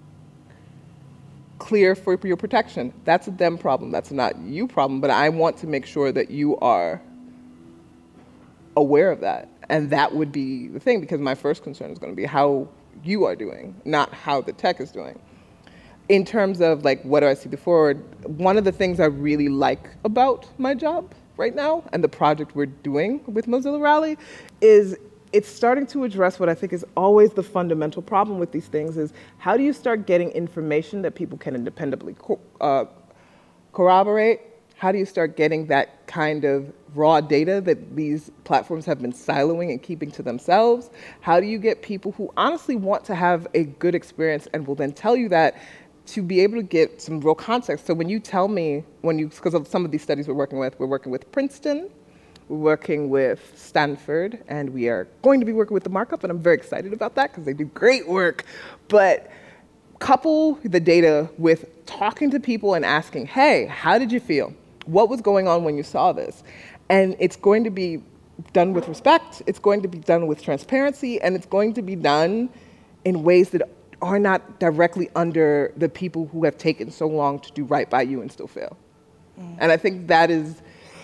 clear for your protection. That's a them problem. That's not you problem, but I want to make sure that you are aware of that. And that would be the thing, because my first concern is going to be how you are doing, not how the tech is doing. In terms of like, what do I see the forward? One of the things I really like about my job right now and the project we're doing with Mozilla Rally is it's starting to address what I think is always the fundamental problem with these things, is how do you start getting information that people can independently corroborate? How do you start getting that kind of raw data that these platforms have been siloing and keeping to themselves? How do you get people who honestly want to have a good experience and will then tell you that, to be able to get some real context? So when you tell me, because of some of these studies we're working with Princeton, we're working with Stanford, and we are going to be working with the Markup, and I'm very excited about that because they do great work. But couple the data with talking to people and asking, hey, how did you feel? what was going on when you saw this? And it's going to be done with respect, it's going to be done with transparency, and it's going to be done in ways that are not directly under the people who have taken so long to do right by you and still fail. And I think that is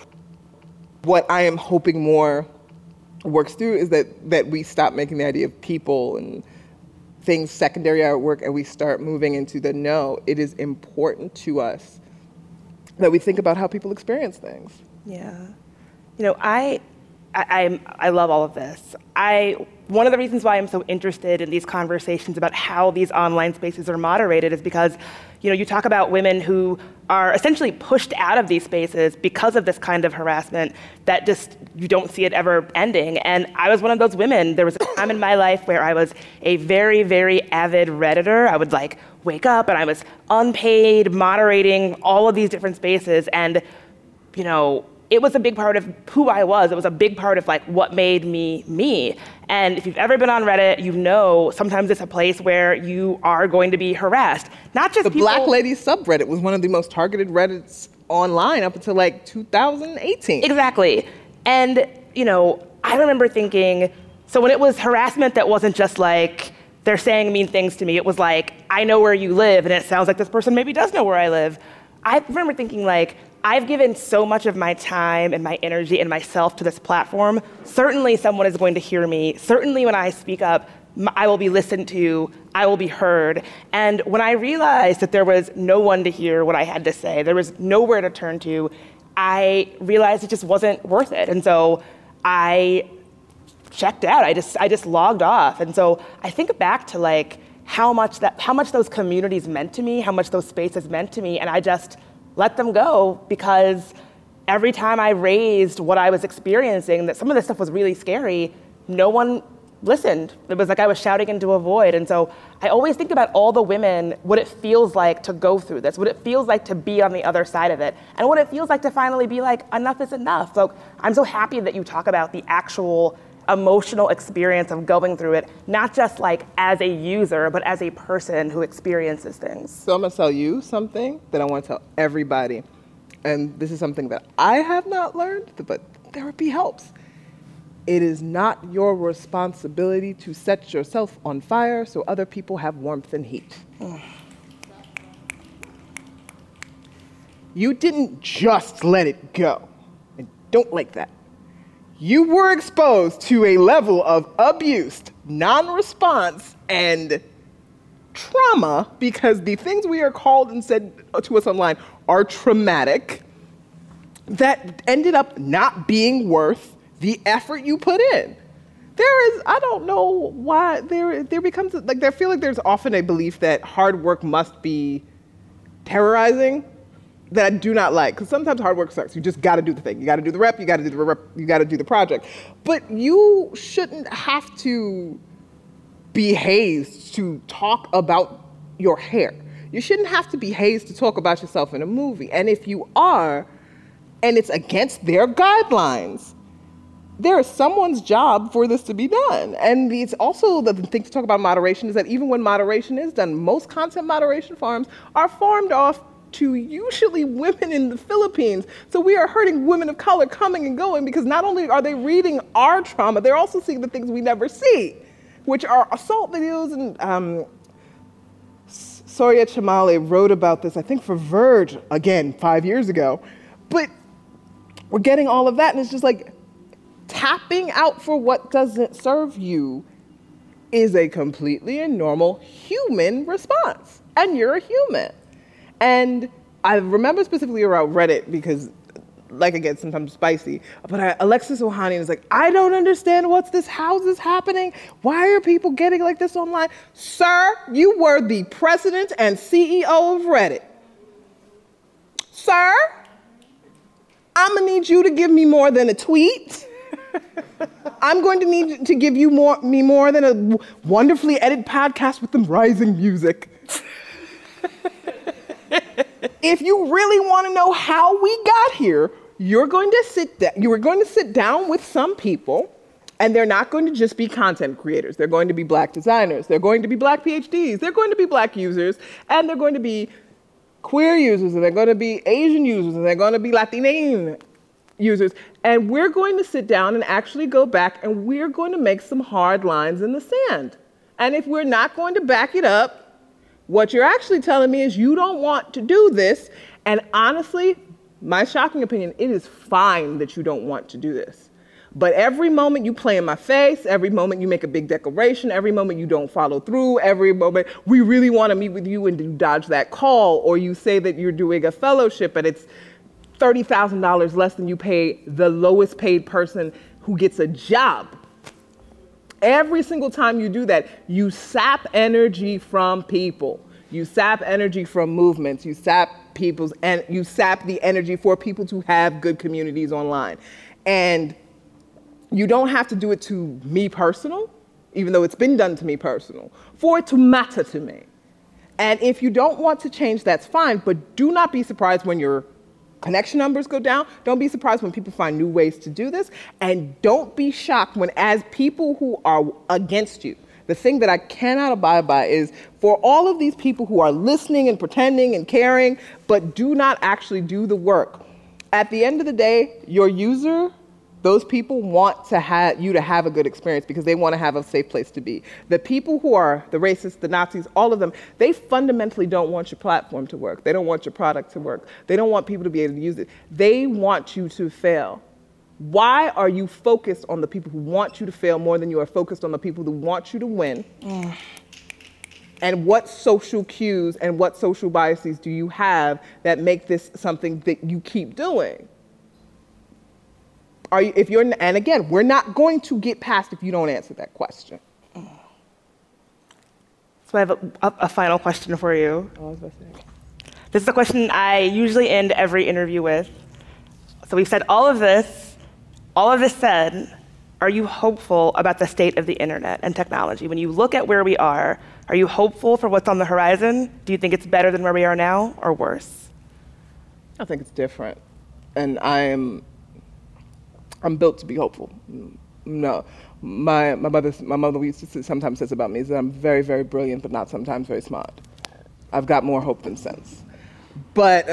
what I am hoping more works through, is that we stop making the idea of people and things secondary at work, and we start moving into the no, it is important to us that we think about how people experience things. Yeah. You know, I love all of this. One of the reasons why I'm so interested in these conversations about how these online spaces are moderated is because, you know, you talk about women who are essentially pushed out of these spaces because of this kind of harassment that just, you don't see it ever ending. And I was one of those women. There was a time in my life where I was a very, very avid Redditor. I would like wake up and I was unpaid, moderating all of these different spaces. And, you know, it was a big part of who I was. It was a big part of like what made me me. And if you've ever been on Reddit, you know sometimes it's a place where you are going to be harassed. Not just the Black Ladies subreddit was one of the most targeted Reddits online up until like 2018. Exactly. And, you know, I remember thinking, so when it was harassment that wasn't just like, they're saying mean things to me, it was like, I know where you live, and it sounds like this person maybe does know where I live. I remember thinking like, I've given so much of my time and my energy and myself to this platform. Certainly someone is going to hear me. Certainly when I speak up, I will be listened to, I will be heard. And when I realized that there was no one to hear what I had to say, there was nowhere to turn to, I realized it just wasn't worth it. And so I checked out. I just logged off. And so I think back to like how much those communities meant to me, how much those spaces meant to me, and I just let them go, because every time I raised what I was experiencing, that some of this stuff was really scary, no one listened. It was like I was shouting into a void. And so I always think about all the women, what it feels like to go through this, what it feels like to be on the other side of it, and what it feels like to finally be like, enough is enough. So I'm so happy that you talk about the actual emotional experience of going through it, not just like as a user, but as a person who experiences things. So I'm gonna tell you something that I want to tell everybody. And this is something that I have not learned, but therapy helps. It is not your responsibility to set yourself on fire so other people have warmth and heat. You didn't just let it go. I don't like that. You were exposed to a level of abuse, non-response, and trauma, because the things we are called and said to us online are traumatic, that ended up not being worth the effort you put in. I don't know why, there becomes, like, I feel like there's often a belief that hard work must be terrorizing, that I do not like, because sometimes hard work sucks. You just got to do the thing. You got to do the rep. You got to do the rep. You got to do the project. But you shouldn't have to be hazed to talk about your hair. You shouldn't have to be hazed to talk about yourself in a movie. And if you are, and it's against their guidelines, there is someone's job for this to be done. And it's also the thing to talk about moderation is that even when moderation is done, most content moderation farms are farmed off to usually women in the Philippines. So we are hurting women of color coming and going, because not only are they reading our trauma, they're also seeing the things we never see, which are assault videos. And Soria Chamale wrote about this, I think for Verge, again, 5 years ago. But we're getting all of that, and it's just like tapping out for what doesn't serve you is a completely and normal human response. And you're a human. And I remember specifically around Reddit because, like, again, sometimes spicy, but Alexis Ohanian is like, I don't understand how is this happening? Why are people getting like this online? Sir, you were the president and CEO of Reddit. Sir, I'm gonna need you to give me more than a tweet. I'm going to need to give you more than a wonderfully edited podcast with some rising music. If you really want to know how we got here, you are going to sit down with some people, and they're not going to just be content creators. They're going to be Black designers. They're going to be Black PhDs. They're going to be Black users, and they're going to be queer users, and they're going to be Asian users, and they're going to be Latino users. And we're going to sit down and actually go back, and we're going to make some hard lines in the sand. And if we're not going to back it up, what you're actually telling me is you don't want to do this. And honestly, my shocking opinion, it is fine that you don't want to do this. But every moment you play in my face, every moment you make a big declaration, every moment you don't follow through, every moment we really want to meet with you and you dodge that call, or you say that you're doing a fellowship and it's $30,000 less than you pay the lowest paid person who gets a job. Every single time you do that, you sap energy from people. You sap energy from movements. You sap you sap the energy for people to have good communities online. And you don't have to do it to me personal, even though it's been done to me personal, for it to matter to me. And if you don't want to change, that's fine, but do not be surprised when your connection numbers go down. Don't be surprised when people find new ways to do this. And don't be shocked when, as people who are against you, the thing that I cannot abide by is for all of these people who are listening and pretending and caring, but do not actually do the work. At the end of the day, your user, those people want to have you to have a good experience because they want to have a safe place to be. The people who are the racists, the Nazis, all of them, they fundamentally don't want your platform to work. They don't want your product to work. They don't want people to be able to use it. They want you to fail. Why are you focused on the people who want you to fail more than you are focused on the people who want you to win? And what social cues and what social biases do you have that make this something that you keep doing? And again, we're not going to get past if you don't answer that question. So I have a final question for you. Oh, I was about to say. This is a question I usually end every interview with. So we've said all of this said, are you hopeful about the state of the internet and technology? When you look at where we are you hopeful for what's on the horizon? Do you think it's better than where we are now or worse? I think it's different. And I'm built to be hopeful. No, my mother used to sometimes says about me is that I'm very, very brilliant, but not sometimes very smart. I've got more hope than sense. But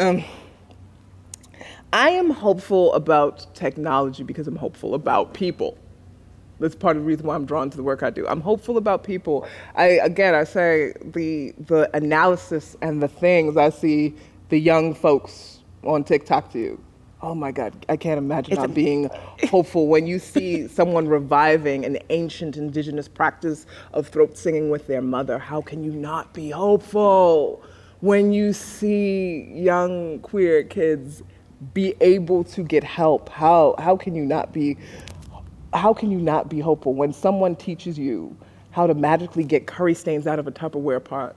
I am hopeful about technology because I'm hopeful about people. That's part of the reason why I'm drawn to the work I do. I'm hopeful about people. I say the analysis and the things I see the young folks on TikTok do. Oh my God, I can't imagine not being hopeful when you see someone reviving an ancient indigenous practice of throat singing with their mother. How can you not be hopeful? When you see young queer kids be able to get help, how can you not be hopeful when someone teaches you how to magically get curry stains out of a Tupperware pot?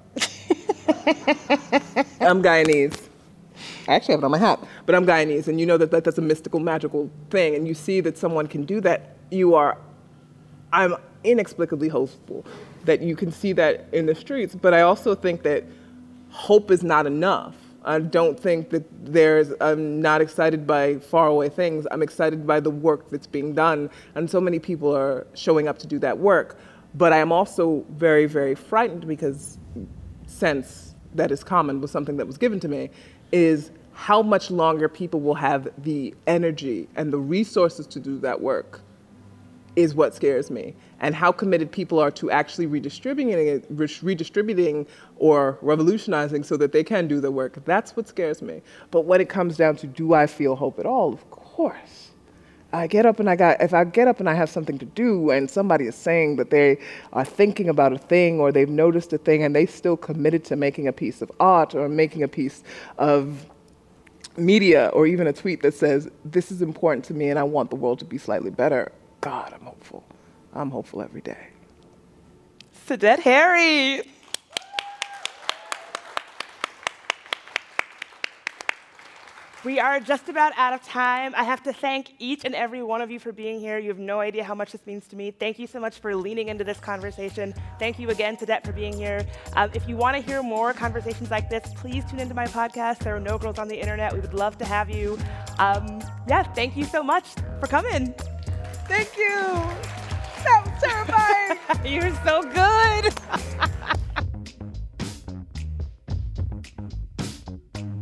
I'm Guyanese. I actually have it on my hat, but I'm Guyanese, and you know that's a mystical, magical thing, and you see that someone can do that, I'm inexplicably hopeful that you can see that in the streets, but I also think that hope is not enough. I don't think that I'm not excited by faraway things. I'm excited by the work that's being done, and so many people are showing up to do that work. But I am also very, very frightened because sense that is common was something that was given to me, is how much longer people will have the energy and the resources to do that work is what scares me. And how committed people are to actually redistributing or revolutionizing so that they can do the work. That's what scares me. But when it comes down to, do I feel hope at all? Of course. If I get up and I have something to do and somebody is saying that they are thinking about a thing or they've noticed a thing and they still committed to making a piece of art or making a piece of media or even a tweet that says, this is important to me and I want the world to be slightly better. God, I'm hopeful. I'm hopeful every day. Sadette Harry. We are just about out of time. I have to thank each and every one of you for being here. You have no idea how much this means to me. Thank you so much for leaning into this conversation. Thank you again, Sadette, for being here. If you want to hear more conversations like this, please tune into my podcast. There are No Girls on the Internet. We would love to have you. Thank you so much for coming. Thank you. That was terrifying. You're so good.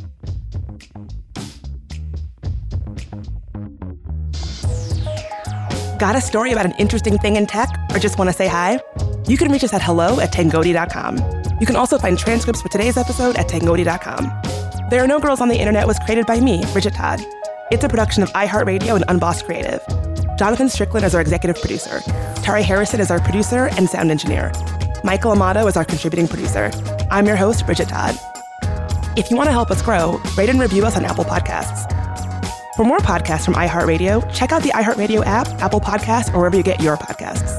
Got a story about an interesting thing in tech or just want to say hi? You can reach us at hello@tangoti.com. You can also find transcripts for today's episode at tangoti.com. There Are No Girls on the Internet was created by me, Bridget Todd. It's a production of iHeartRadio and Unbossed Creative. Jonathan Strickland is our executive producer. Tari Harrison is our producer and sound engineer. Michael Amato is our contributing producer. I'm your host, Bridget Todd. If you want to help us grow, rate and review us on Apple Podcasts. For more podcasts from iHeartRadio, check out the iHeartRadio app, Apple Podcasts, or wherever you get your podcasts.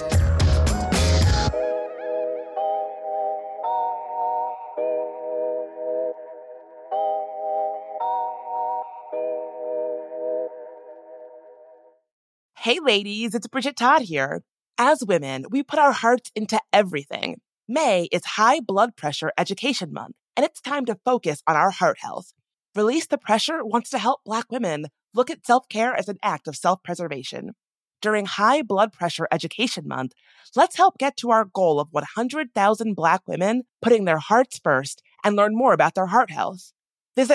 Hey ladies, it's Bridget Todd here. As women, we put our hearts into everything. May is High Blood Pressure Education Month, and it's time to focus on our heart health. Release the Pressure wants to help Black women look at self-care as an act of self-preservation. During High Blood Pressure Education Month, let's help get to our goal of 100,000 Black women putting their hearts first and learn more about their heart health. Visit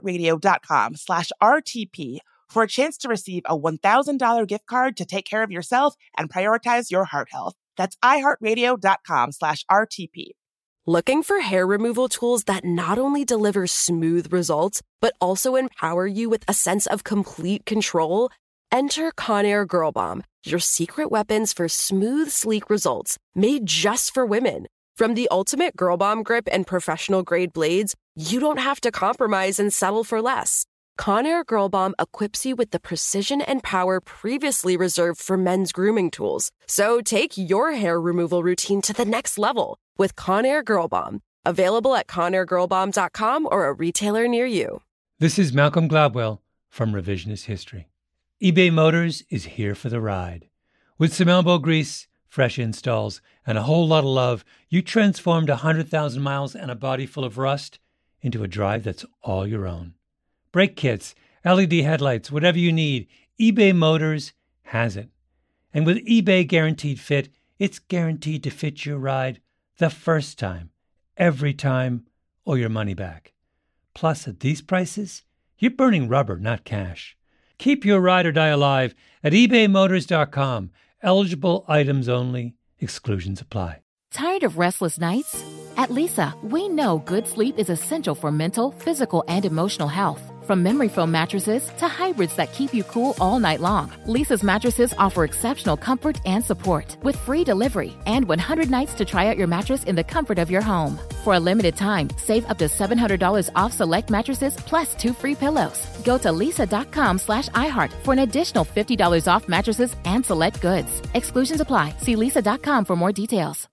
iHeartRadio.com/RTP for a chance to receive a $1,000 gift card to take care of yourself and prioritize your heart health. That's iHeartRadio.com/RTP. Looking for hair removal tools that not only deliver smooth results, but also empower you with a sense of complete control? Enter Conair Girl Bomb, your secret weapons for smooth, sleek results, made just for women. From the ultimate Girl Bomb grip and professional-grade blades, you don't have to compromise and settle for less. Conair Girl Bomb equips you with the precision and power previously reserved for men's grooming tools. So take your hair removal routine to the next level with Conair Girl Bomb. Available at ConairGirlBomb.com or a retailer near you. This is Malcolm Gladwell from Revisionist History. eBay Motors is here for the ride. With some elbow grease, fresh installs, and a whole lot of love, you transformed 100,000 miles and a body full of rust into a drive that's all your own. Brake kits, LED headlights, whatever you need, eBay Motors has it. And with eBay Guaranteed Fit, it's guaranteed to fit your ride the first time, every time, or your money back. Plus, at these prices, you're burning rubber, not cash. Keep your ride or die alive at ebaymotors.com. Eligible items only. Exclusions apply. Tired of restless nights? At Leesa, we know good sleep is essential for mental, physical, and emotional health. From memory foam mattresses to hybrids that keep you cool all night long, Leesa's mattresses offer exceptional comfort and support with free delivery and 100 nights to try out your mattress in the comfort of your home. For a limited time, save up to $700 off select mattresses plus 2 free pillows. Go to leesa.com/iHeart for an additional $50 off mattresses and select goods. Exclusions apply. See leesa.com for more details.